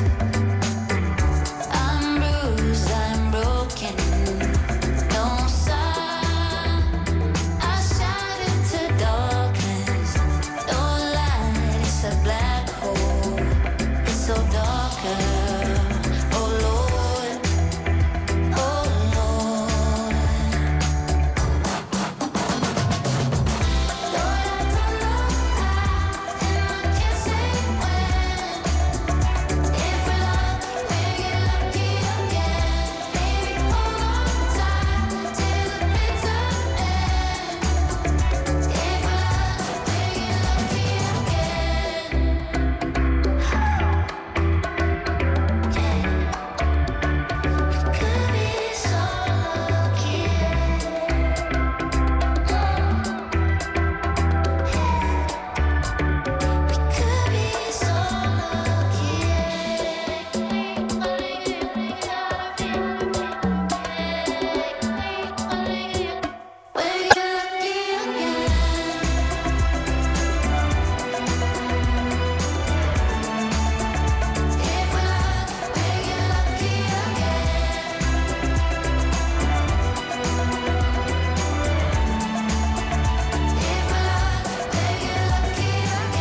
I'm bruised, I'm broken. No sign, I shine into darkness. No light, it's a black hole. It's so darker. Oh Lord, oh Lord. Lord, I don't know how, and I can't say when. If we're lucky, we're getting lucky again. Baby, hold on tight till the bitter end. If we're lucky, we're getting lucky again. Could be so lucky. Could be so lucky. We're getting lucky again. If we're lucky, we're getting lucky again. If we're lucky, we're getting lucky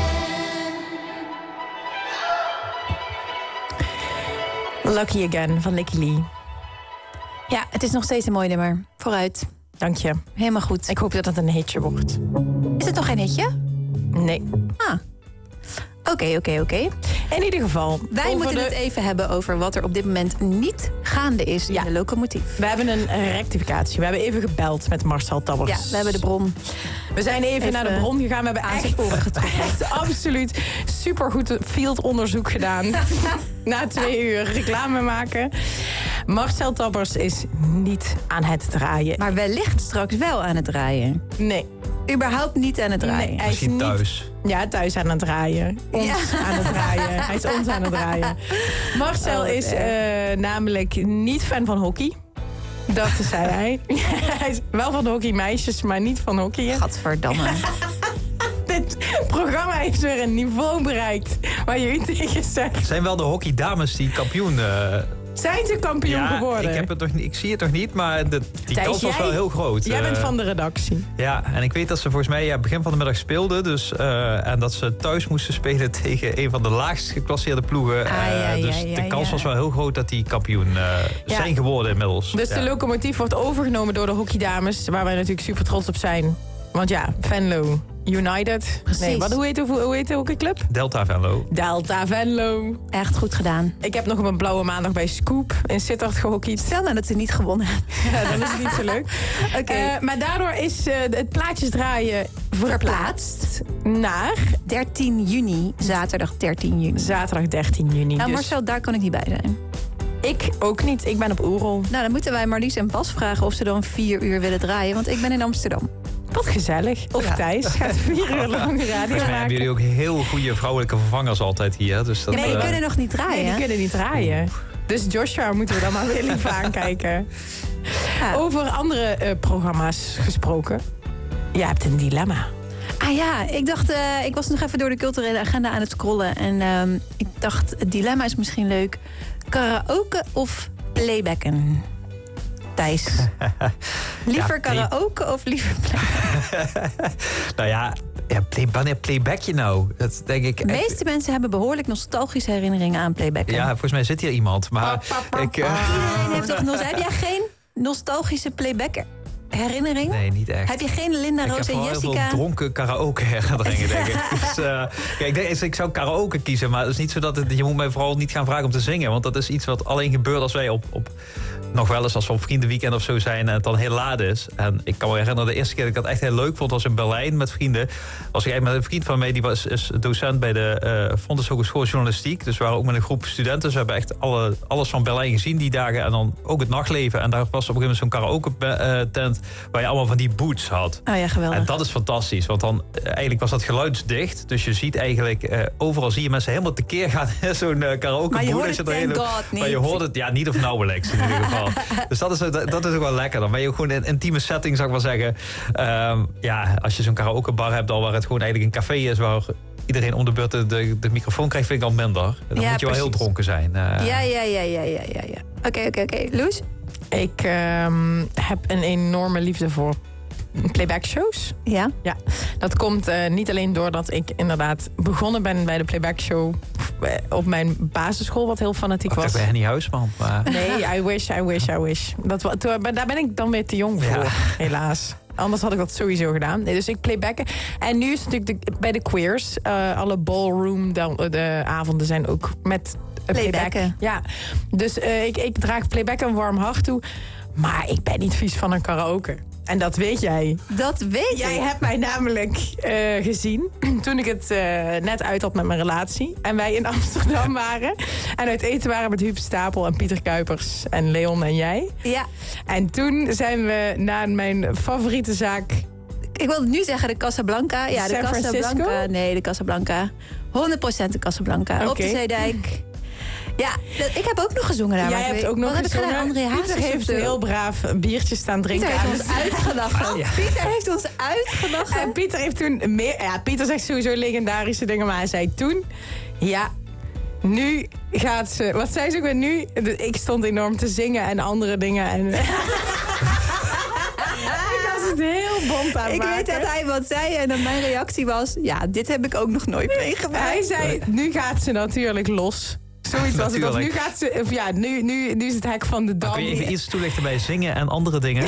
again. Lucky Again van Licky Lee. Ja, het is nog steeds een mooi nummer. Vooruit. Dank je. Helemaal goed. Ik hoop dat het een hitje wordt. Is het nog geen hitje? Nee. Ah. Oké. In ieder geval. Wij moeten het even hebben over wat er op dit moment niet gaande is in de locomotief. We hebben een rectificatie. We hebben even gebeld met Marcel Tabbers. Ja, we hebben de bron. We zijn even naar de bron gegaan. We hebben aan zijn sporen getrokken. Echt absoluut supergoed fieldonderzoek gedaan. Na 2 uur reclame maken. Marcel Tabbers is niet aan het draaien. Maar wellicht straks wel aan het draaien. Nee. Überhaupt niet aan het draaien. Nee, hij is Misschien niet, thuis. Ja, thuis aan het draaien. Ons aan het draaien. Hij is ons aan het draaien. Marcel is namelijk niet fan van hockey. Dat zei hij. Hij is wel van de hockeymeisjes, maar niet van hockey. Gadverdamme. Dit programma heeft weer een niveau bereikt waar je u tegen zegt. Het zijn wel de hockeydames die kampioen... Zijn ze kampioen geworden? Ik zie het nog niet, maar die Thijs, kans was wel heel groot. Jij bent van de redactie. Ja, en ik weet dat ze volgens mij begin van de middag speelden. Dus, en dat ze thuis moesten spelen tegen een van de laagst geclasseerde ploegen. De kans was wel heel groot dat die kampioen zijn geworden inmiddels. Dus de locomotief wordt overgenomen door de hockeydames, waar wij natuurlijk super trots op zijn. Want ja, Venlo United. Precies. Nee, hoe heet de hockeyclub? Delta Venlo. Delta Venlo. Echt goed gedaan. Ik heb nog op een blauwe maandag bij Scoop in Sittard gehockeyd. Stel nou dat ze niet gewonnen hebben. Ja, dan is het niet zo leuk. Maar daardoor is het plaatjes draaien verplaatst naar 13 juni. Zaterdag 13 juni. Zaterdag 13 juni. Nou, dus Marcel, daar kan ik niet bij zijn. Ik ook niet. Ik ben op Oerol. Nou, dan moeten wij Marlies en Bas vragen of ze dan 4 uur willen draaien. Want ik ben in Amsterdam. Wat gezellig. Of Thijs gaat 4 uur lang radio Volgens mij maken. hebben jullie ook heel goede vrouwelijke vervangers altijd hier. Dus dat, Nee, die kunnen nog niet draaien. Nee, die kunnen niet draaien. Dus Joshua moeten we dan maar weer lief aankijken. Ja. Over andere programma's gesproken. Je hebt een dilemma. Ah ja, ik dacht, ik was nog even door de culturele agenda aan het scrollen. En ik dacht, het dilemma is misschien leuk. Karaoke of playbacken? Thijs. Liever karaoke of liever playbacken? Nou ja, wanneer playback je nou? Dat denk ik. De meeste mensen hebben behoorlijk nostalgische herinneringen aan playbacken. Ja, volgens mij zit hier iemand. Maar Iedereen heeft toch heb jij geen nostalgische playbacker? Herinnering? Nee, niet echt. Heb je geen Linda, Roos en Jessica? Ik heb vooral heel veel dronken karaoke herinneringen, denk ik. Dus, ik zou karaoke kiezen, maar het is niet zo dat je moet mij vooral niet gaan vragen om te zingen. Want dat is iets wat alleen gebeurt als wij op nog wel eens als we op vriendenweekend of zo zijn en het dan heel laat is. En ik kan me herinneren, de eerste keer dat ik dat echt heel leuk vond was in Berlijn met vrienden. Was ik met een vriend van mij, die is docent bij de Fontes Hogeschool Journalistiek. Dus we waren ook met een groep studenten. Dus we hebben echt alles van Berlijn gezien die dagen. En dan ook het nachtleven. En daar was op een gegeven moment zo'n karaoke tent waar je allemaal van die booths had. Oh ja, geweldig. En dat is fantastisch, want dan eigenlijk was dat geluidsdicht. Dus je ziet eigenlijk, overal zie je mensen helemaal tekeer gaan in zo'n karaoke booth. Maar je hoort het thank God niet. Maar je hoort het, ja, niet of nauwelijks in ieder geval. Dus dat is ook wel lekker. Dan ben je ook gewoon in een intieme setting, zou ik wel zeggen. Als je zo'n karaokebar hebt al waar het gewoon eigenlijk een café is waar iedereen om de beurt de microfoon krijgt, vind ik al minder. Dan moet je wel heel dronken zijn. Ja. Oké. Loes? Ik heb een enorme liefde voor playback shows. Ja? Ja. Dat komt niet alleen doordat ik inderdaad begonnen ben bij de playback show op mijn basisschool, wat heel fanatiek was. Ik ben Henny Huisman. Maar... Nee, I wish. Daar ben ik dan weer te jong voor, helaas. Anders had ik dat sowieso gedaan. Nee, dus ik playbacken. En nu is het natuurlijk bij de queers. Alle ballroom de avonden zijn ook met playbacken. Ja, dus ik draag playback een warm hart toe. Maar ik ben niet vies van een karaoke. En dat weet jij. Dat weet jij. Jij hebt mij namelijk gezien toen ik het net uit had met mijn relatie. En wij in Amsterdam waren. En uit eten waren met Huub Stapel en Pieter Kuipers en Leon en jij. Ja. En toen zijn we naar mijn favoriete zaak. Ik wilde nu zeggen de Casablanca. Ja, de San Casablanca. Francisco? Nee, de Casablanca. 100% de Casablanca. Okay. Op de Zeedijk. Ja, ik heb ook nog gezongen daar. Jij hebt ook nog gezongen. André Pieter heeft heel braaf een biertje staan drinken. Pieter heeft ons uitgelachen. Ja. Pieter heeft ons uitgelachen. En Pieter heeft toen meer... Ja, Pieter zegt sowieso legendarische dingen, maar hij zei toen... Ja, nu gaat ze... Wat zei ze ook weer nu? Ik stond enorm te zingen en andere dingen. En ik was het heel bont aan Ik weet dat hij wat zei en dan mijn reactie was... Ja, dit heb ik ook nog nooit meegemaakt. Hij zei, nu gaat ze natuurlijk los. Zoiets was het. Of nu gaat ze... Of ja, nu is het hek van de dam. Kun je even iets toelichten bij zingen en andere dingen?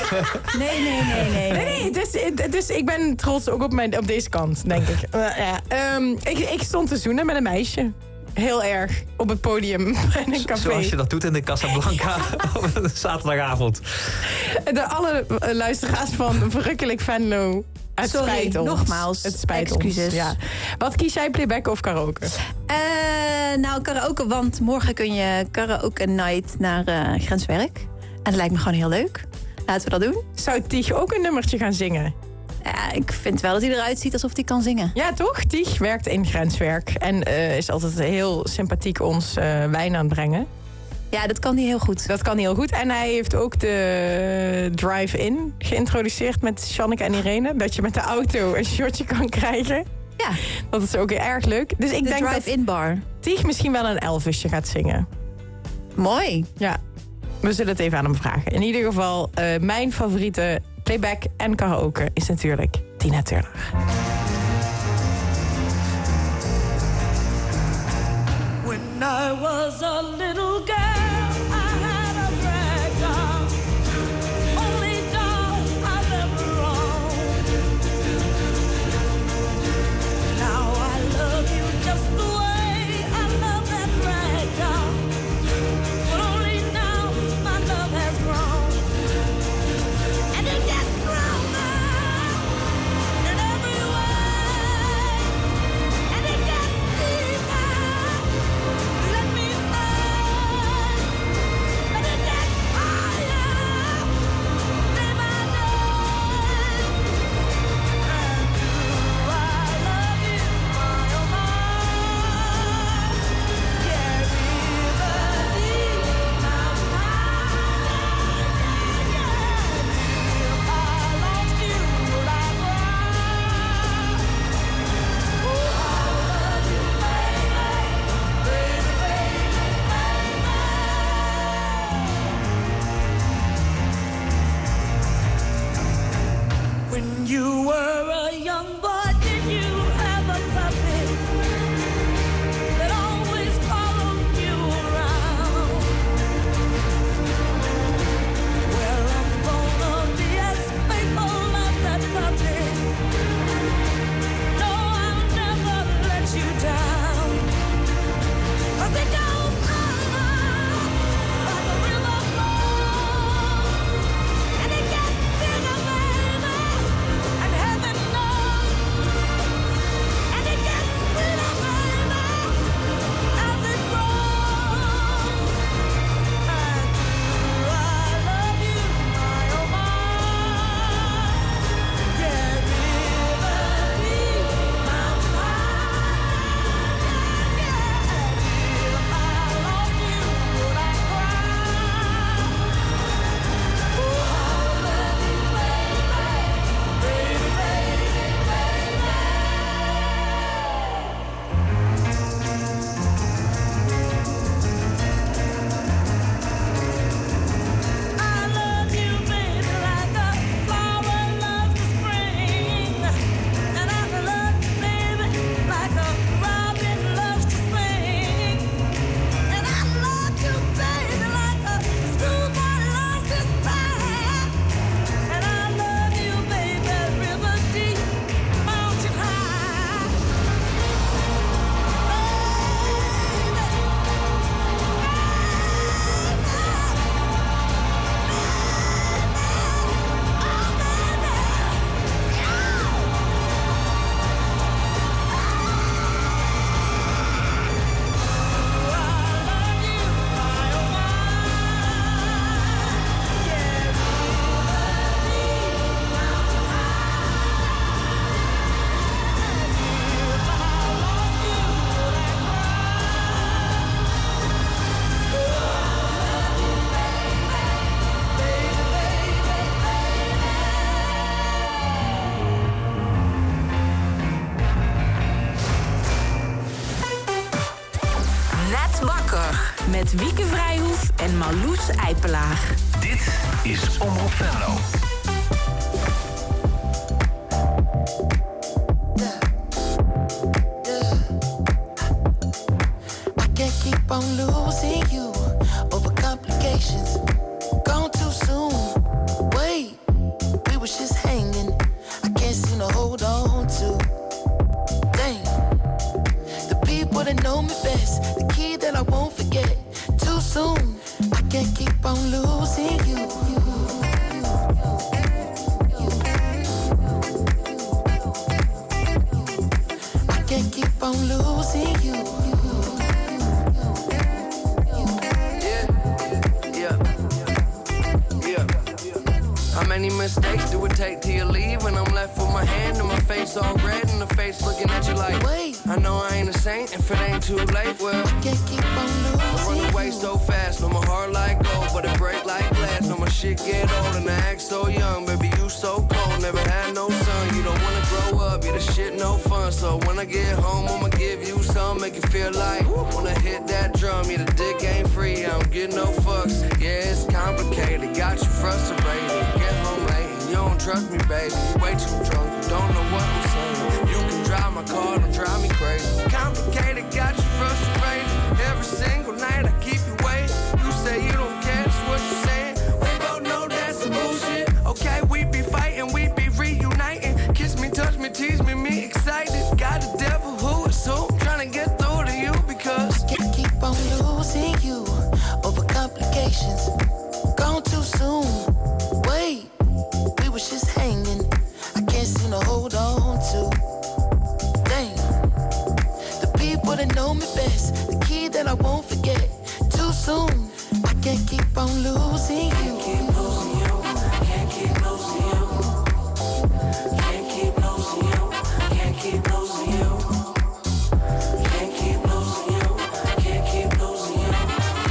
Nee. Dus ik ben trots ook op deze kant, denk ik. Ik stond te zoenen met een meisje. Heel erg. Op het podium in een café. Zoals je dat doet in de Casablanca op een zaterdagavond. Alle luisteraars van Verrukkelijk Venlo... Het spijt ons. Nogmaals. Het spijt excuses. ons. Ja. Wat kies jij, playback of karaoke? Nou, karaoke, want morgen kun je karaoke night naar Grenswerk. En dat lijkt me gewoon heel leuk. Laten we dat doen. Zou Tig ook een nummertje gaan zingen? Ja, ik vind wel dat hij eruit ziet alsof hij kan zingen. Ja, toch? Tig werkt in grenswerk. En is altijd heel sympathiek ons wijn aan het brengen. Ja, dat kan hij heel goed. Dat kan hij heel goed. En hij heeft ook de drive-in geïntroduceerd met Janneke en Irene. Dat je met de auto een shotje kan krijgen. Ja. Dat is ook erg leuk. Dus ik denk drive-in bar. Tig misschien wel een Elvisje gaat zingen. Mooi. Ja, we zullen het even aan hem vragen. In ieder geval, mijn favoriete playback en karaoke is natuurlijk Tina Turner. When I was a little girl, I had a rag doll, only doll I've ever owned. Now I love you just the way I love that rag doll, but only now my love has grown, and it gets stronger in every way, and it gets deeper. Let me Met Wieke Vrijhoef en Marloes Eipelaar. Dit is Omroep Venlo. I can't keep on losing you over complications. Gone too soon. Wait, we was just hanging. I can't seem to hold on to. Damn, the people that know me best, the key that I won't forget. Too soon, I can't keep on losing you. I can't keep on losing you. How many mistakes do it take till you leave? And I'm left with my hand and my face all red and the face looking at you like, wait, I know I ain't a saint if it ain't too late. Well, I can't keep on losing. I run away so fast, no my heart like gold, but it break like glass. No my shit get old and I act so young. Baby, you so cold, never had no son. You don't wanna grow up, you the shit no fun. So when I get home, I'ma give you some, make you feel like wanna hit that drum. Yeah, the dick ain't free, I don't get no fucks. Yeah, it's complicated, got you frustrated. Get home late and you don't trust me, baby. You way too drunk, you don't know what I'm saying. You can drive my car, don't drive me crazy. Complicated, got you frustrated. Every single night I keep you waiting. You say you don't care, that's what you're saying. We both know that's some bullshit. Okay, we be fighting, we be reuniting. Kiss me, touch me, tease me, me excited. Got a devil who is who, trying to get through to you because can't keep on losing you over complications. Gone too soon. Wait, we was just hanging. I can't seem to hold on to. Dang, the people that know me best, the key that I won't forget. Too soon. I can't keep on losing you. Can't keep losing you. Can't keep losing you. Can't keep losing you. Can't keep losing you. Can't keep losing you. Can't keep losing you.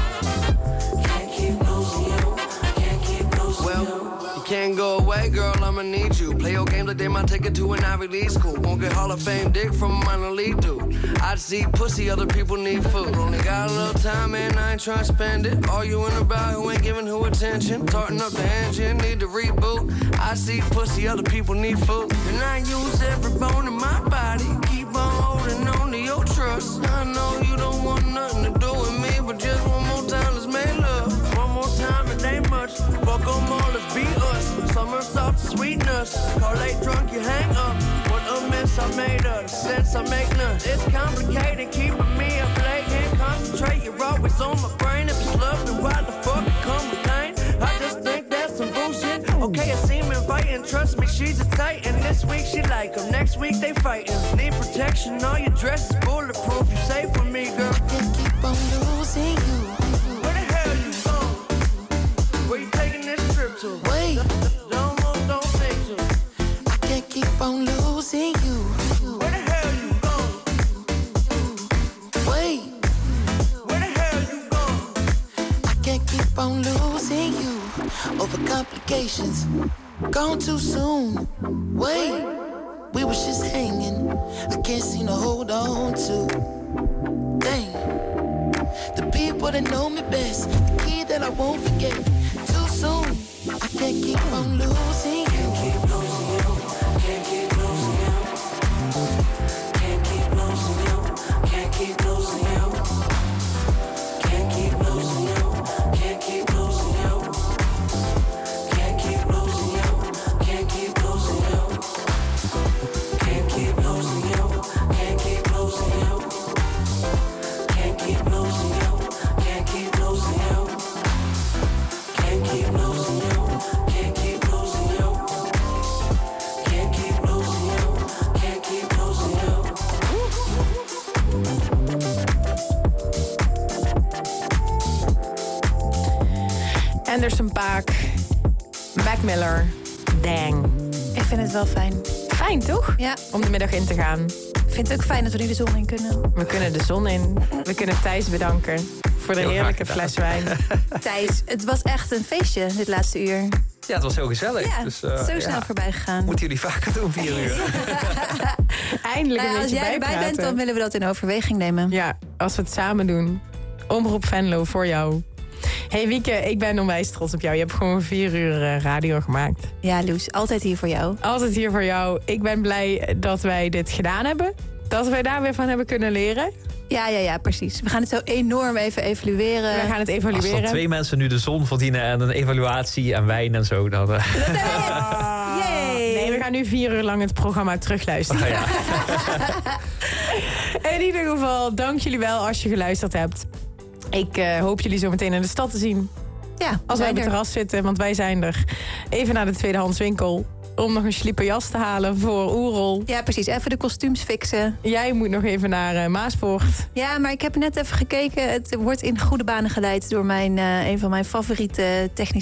Can't keep losing you. Can't keep losing you. well, you can't go away, girl, I'ma need you. Play your games like they might take it to an Ivy League school. Won't get Hall of Fame dick from a minor league dude. I see pussy, other people need food. Only got a little time and I ain't trying to spend it. Arguing about who ain't giving who attention. Tarting up the engine, need to reboot. I see pussy, other people need food. And I use every bone in my body. Keep on holding on to your trust. I know you don't want nothing to do with me, but just one more time, let's make love. One more time, it ain't much. Fuck them all, let's be us. Summer soft sweetness. Call late drunk, you hang up. What a mess I made of, the sense I make none. It's complicated, keeping me up late. Can't concentrate, you're always on my brain. If it's love, then why the fuck you come with pain? I just think that's some bullshit. Okay, I seem inviting, trust me, she's a titan. This week she like them, next week they fighting. Need protection, all your dress is bulletproof. You safe with me, girl. I can't keep on losing you. Where the hell you going? Where you taking this trip to? Wait, Don't think to. I can't keep on losing you. Where the hell you going? Wait, Where the hell you going? I can't keep on losing you over complications. Gone too soon. Wait, we was just hanging. I can't seem to hold on to. Dang, the people that know me best, the key that I won't forget. Too soon. I can't keep on losing you. Can't keep losing you. Can't keep losing you. Can't keep losing you. Can't keep losing you. Can't keep losing you. Can't keep losing you. Can't keep losing you. Can't keep losing you. Can't keep losing you. Can't keep losing you. Can't keep losing you. Can't keep losing you. Can't keep losing you. Can't keep losing you. Can't keep losing you. Can't keep losing you. Anderson .Paak, Mac Miller, Dang. Ik vind het wel fijn. Fijn, toch? Ja. Om de middag in te gaan. Ik vind het ook fijn dat we nu de zon in kunnen. We kunnen de zon in. We kunnen Thijs bedanken voor de Heel heerlijke graag fles wijn. Thijs, het was echt een feestje dit laatste uur. Ja, het was heel gezellig. Ja, dus, zo snel voorbij gegaan. Moeten jullie vaker doen, 4 uur. Eindelijk een als beetje jij erbij bent, bijpraten. dan willen we dat in overweging nemen. Ja, als we het samen doen. Omroep Venlo voor jou. Hey Wieke, ik ben onwijs trots op jou. Je hebt gewoon 4 uur radio gemaakt. Ja, Loes, altijd hier voor jou. Altijd hier voor jou. Ik ben blij dat wij dit gedaan hebben. Dat wij daar weer van hebben kunnen leren. Ja, precies. We gaan het zo enorm even evalueren. We gaan het Als evalueren. er 2 mensen nu de zon verdienen en een evaluatie en wijn en zo, dan... Yay! Nee, we gaan nu 4 uur lang het programma terugluisteren. Oh, ja. In ieder geval, dank jullie wel als je geluisterd hebt. Ik hoop jullie zo meteen in de stad te zien. Ja, als wij op het terras zitten, want wij zijn er. Even naar de tweedehandswinkel. Om nog een slieperjas te halen voor Oerol. Ja, precies. Even de kostuums fixen. Jij moet nog even naar Maaspoort. Ja, maar ik heb net even gekeken. Het wordt in goede banen geleid door een van mijn favoriete technische